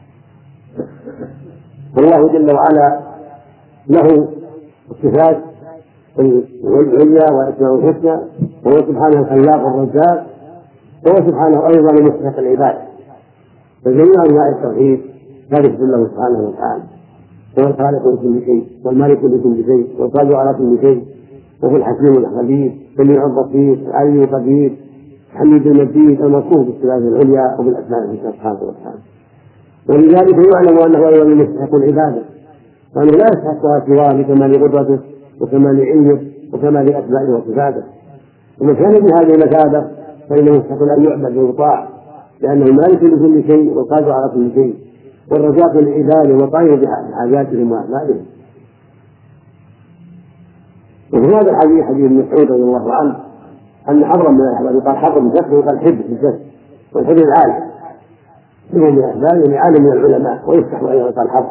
والله جل وعلا له الصفات العليا وأسماء الحسنى، وهو سبحانه الخلاق الرزاق، وهو سبحانه أيضا مستحق العباد، فجميع أنواع التوحيد ذلك له سبحانه وتعالى. هو الخالق لكل شيء والمالك لكل شيء والقادر على كل شيء، وهو الحكيم الخبير سميع البصير العليم القدير الحميد المجيد الموصوف بالصفات العليا وبالأسماء الحسنى سبحانه وتعالى. ولذلك يعلم أنه أيضا مستحق العبادة، وأنه لا يستحقها سواه لكمال قدرته وكمال علمه وكمال أسمائه وصفاته. ومن كان بهذه المثابة فإنه يستحق أن يعبد ويطاع، لأنه مالك لكل شيء والقادر على كل شيء والرزاق للعباد والقائم بحاجاتهم وأعمالهم. وفي هذا الحديث حديث ابن مسعود رضي الله عنه أن حبرا من الأحباب يقال حبر بالكسر ويقال حب بالكسر، والحب العالم من الأحباب يعني عالم من العلماء، ويفتح أيضا يقال حبر.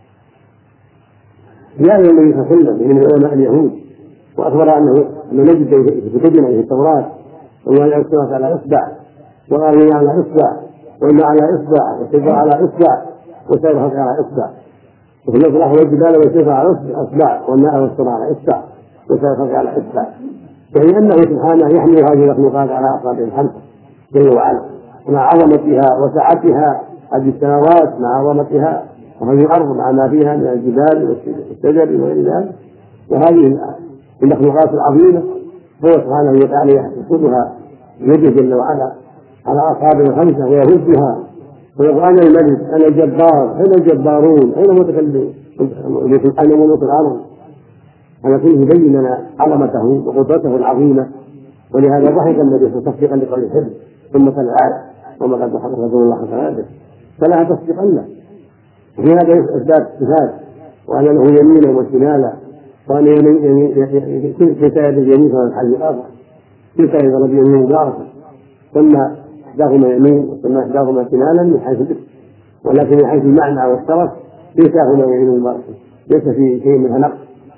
جاء النبي صلى الله عليه وسلم من علماء اليهود وأخبر أنه نجد في كتبنا في التوراة وما يعكسها على إصبع وغيره على إصبع والماء على إصبع والشجر على إصبع وسائر الخلق على إصبع، وفي النص الآخر والجبال والسفر على أصبع والماء والسماء على إصبع وسائر الخلق على إصبع، يعني أنه سبحانه يحمل هذه المخلوقات على أصابع الخمسة جل وعلا مع عظمتها وسعتها، هذه السماوات مع عظمتها، وهذه الأرض مع ما فيها من الجبال والشجر وغير ذلك، وهذه المخلوقات العظيمة هو سبحانه وتعالى يحفظها بيده جل وعلا على أصابع الخمسة ويهزها ويقول أنا الملك أنا الجبار أين الجبارون أين المتكلمون أين ملوك الأرض. هذا كله يبين لنا عظمته وقدرته العظيمة، ولهذا ضحك النبي تصديقا لقول الحب ثم قال الآية وما قد ضحك رسول الله صلى الله عليه وسلم فلا تصديقا له. وفي هذا إثبات صفات وأن له يمينا وشمالا، وأن كلتا يد اليمين فهو الحل الآخر، كلتا يد الرجل يمين مباركة، ثم إحداهما يمين وثم إحداهما شمالا من حيث الاسم، ولكن من حيث المعنى والشرف كلتاهما يمين مباركة ليس في شيء منها نقص.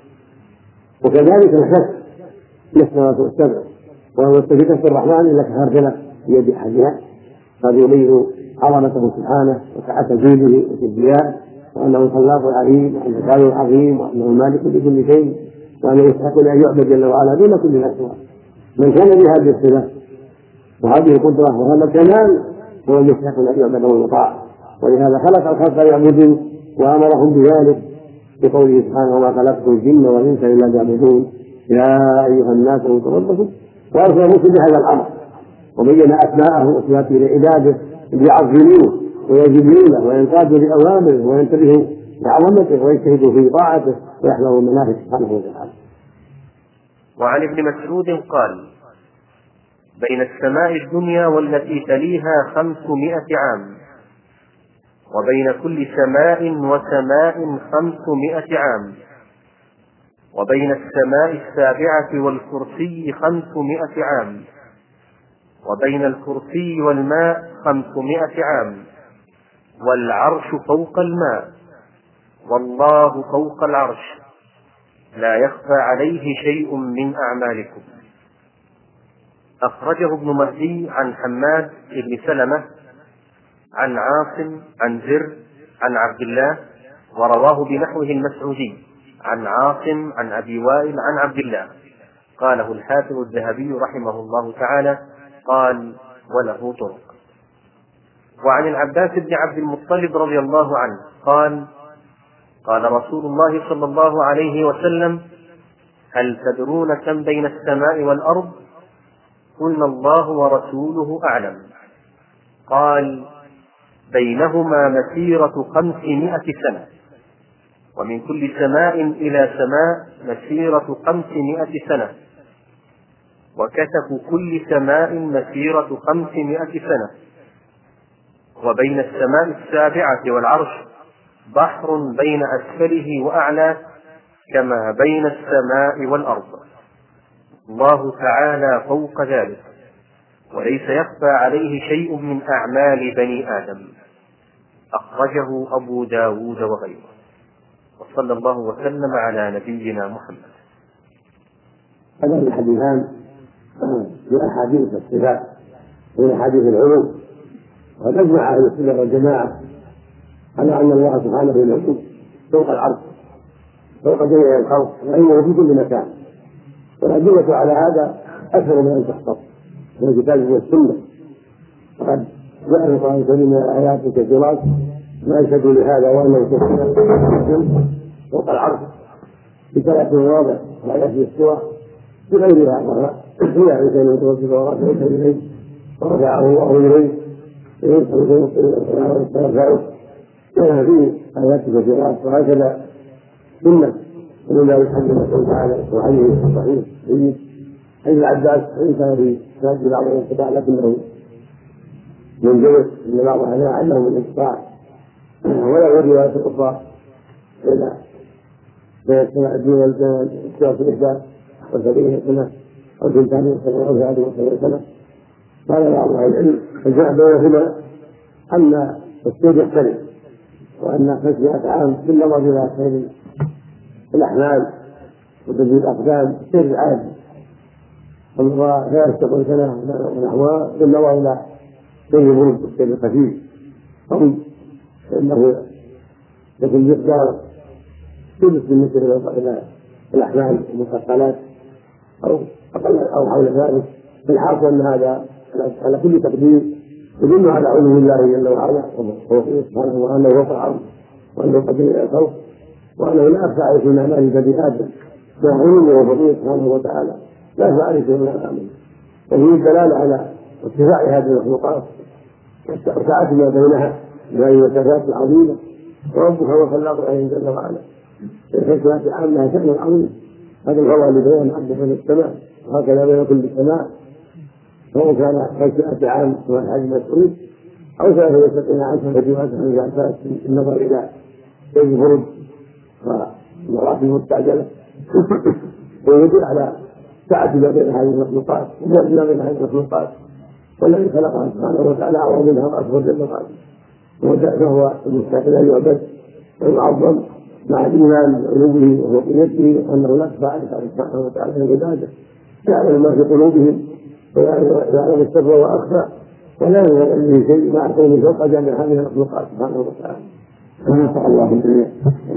وكذلك الحس السماوات السبع وهو استجدت الرحمن إلا كهرجلة بيد أحدها، هذا يبين عظمته سبحانه وسعة جوده وكبرياءه، وأنه الخلاق العليم وأنه الغالب العظيم وأنه المالك لكل شيء، وأنه يستحق أن يعبد جل وعلا دون كل الأشياء. من كان بهذه الصفة وهذه القدرة وهذا الكمال هو المستحق أن يعبد ويطاع، ولهذا خلق الخلق يعبدون وأمرهم بذلك بقوله سبحانه وما خلقت الجن والإنس إلا ليعبدون يا أيها الناس اعبدوا ربكم، وأرسل موسى بهذا الأمر وبين أسماءه وصفاته لعباده ليعظموه ويجبرونه وينقادوا لأوامره وينتبهوا لعظمته ويجتهدوا في طاعته ويحذروا المناهج سبحانه وتعالى. وعن ابن مسعود قال بين السماء الدنيا والتي تليها خمسمائة عام، وبين كل سماء وسماء خمسمائة عام، وبين السماء السابعة والكرسي خمسمائة عام، وبين الكرسي والماء خمسمائة عام، والعرش فوق الماء، والله فوق العرش، لا يخفى عليه شيء من أعمالكم. أخرجه ابن مهدي عن حماد بن سلمة عن عاصم عن زر عن عبد الله، ورواه بنحوه المسعودي عن عاصم عن أبي وائل عن عبد الله. قاله الحافظ الذهبي رحمه الله تعالى قال وله طرق. وعن العباس بن عبد المطلب رضي الله عنه قال قال رسول الله صلى الله عليه وسلم هل تدرون كم بين السماء والأرض؟ قلنا الله ورسوله أعلم. قال بينهما مسيرة خمسمائة سنة، ومن كل سماء إلى سماء مسيرة خمسمائة سنة، وكتف كل سماء مسيرة خمسمائة سنة، وبين السماء السابعة والعرش بحر بين أسفله وأعلى كما بين السماء والأرض، الله تعالى فوق ذلك، وليس يخفى عليه شيء من أعمال بني آدم. أخرجه أبو داود وغيره. وصلى الله وسلم على نبينا محمد. هذا الحديثان في أحاديث الصفات من أحاديث العلوم، وتجمع أهل السنة والجماعة على أن الله سبحانه وتعالى فوق العرش فوق جميع الخلق وإنه في كل مكان، والأدلة على هذا أكثر من أن تحصر من الكتاب والسنة، وقد جاء في القرآن الكريم من الآيات الكثيرات ما يشهد لهذا وأنه سبحانه فوق العرش بثلاث مواضع لا يأتي السوى بغيرها مرة هي عشان يتوسط وراسه ليس إليه ورفعه الله إليه يرفعه كان فيه آيات كثيرات، وهكذا سنة ولله الحمد لله تعالى وحديث الصحيح جيد حيث العباس وإن كان في سجد بعض الانقطاع لكنه من جلس إن بعض الأحيان عنده من الانقطاع، ولا غير رواية الأخرى إلى بين السماء الدين والسماء في الإحداث وسبعين سنة أو ثنتين سنة أو ثلاث وسبعين سنة. قال بعض أهل العلم الجمع بينهما أن السير يختلف، وأن خمسمائة عام بالنظر إلى خير الأحمال وتجديد الأقدام سير عادي، وغير سبعين سنة ونحوها بالنظر إلى سير الورد والسير الخفيف، أو فإنه يكون مقدار يجلس بالنسبة إلى الأحمال المثقلات أو أقل أو حول ذلك. الحاصل أن هذا على كل تقدير يدل على علو الله جل وعلا وفوقه سبحانه وأنه فوق العرض وأنه قدير إلى الخوف وأنه لا يخفى في أعمال بني آدم مع علوه وفضله سبحانه وتعالى لا يخفى شيء من الأمر. وفيه الدلالة على ارتفاع هذه المخلوقات وسعة ما بينها من المسافات العظيمة. وربك هو خلاق العين جل وعلا الحكمة عامة شأن عظيم. هذا الفضل اللي بين عبد بين السماء وهكذا بين كل السماء سواء كان خمسمائة عام كما الحديث المسعود أو ثلاثة وسبعين عام فجوات عن العباس النظر إلى سيد الفرج والمراتب المستعجلة ويدل على سعة ما بين هذه المخلوقات وبعد ما بين هذه المخلوقات والذي خلقها سبحانه وتعالى أعظم منها وأكبر جل وعلا فهو المستحق أن يعبد ويعظم مع الإيمان بعلوه وفوقيته وأنه لا يخفى عليه سبحانه وتعالى من عباده يعلم ما في قلوبهم ويعلم السر وأخفى ولا يعلم به شيء مع كونه فوق جميع هذه المخلوقات سبحانه وتعالى. ونسأل الله الجميع.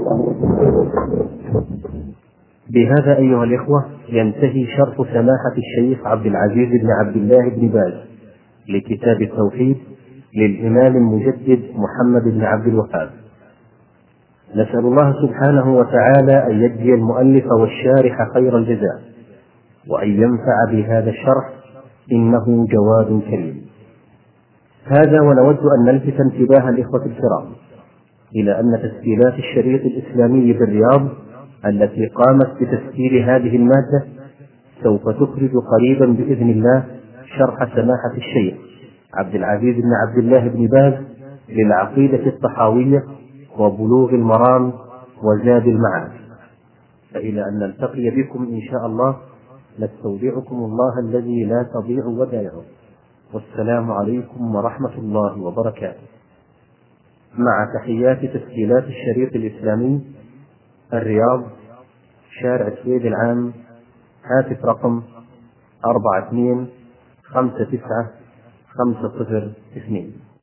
بهذا أيها الإخوة ينتهي شرح سماحة الشيخ عبد العزيز بن عبد الله بن باز لكتاب التوحيد للإمام المجدد محمد بن عبد الوهاب. نسأل الله سبحانه وتعالى أن يجزي المؤلف والشارح خير الجزاء وأن ينفع بهذا الشرح إنه جواد كريم. هذا ونود أن نلفت انتباه الإخوة الكرام إلى أن تسجيلات الشريط الإسلامي بالرياض التي قامت بتسجيل هذه المادة سوف تخرج قريبا بإذن الله شرح سماحة الشيخ عبد العزيز بن عبد الله بن باز للعقيدة الطحاوية وبلوغ المرام وزاد المعاد. فإلى أن نلتقي بكم إن شاء الله نستودعكم الله الذي لا تضيع ودائعه، والسلام عليكم ورحمة الله وبركاته. مع تحيات تسجيلات الشريط الإسلامي الرياض، شارع السويد العام، هاتف رقم أربعة اثنين خمسة تسعة خمسة صفر اثنين.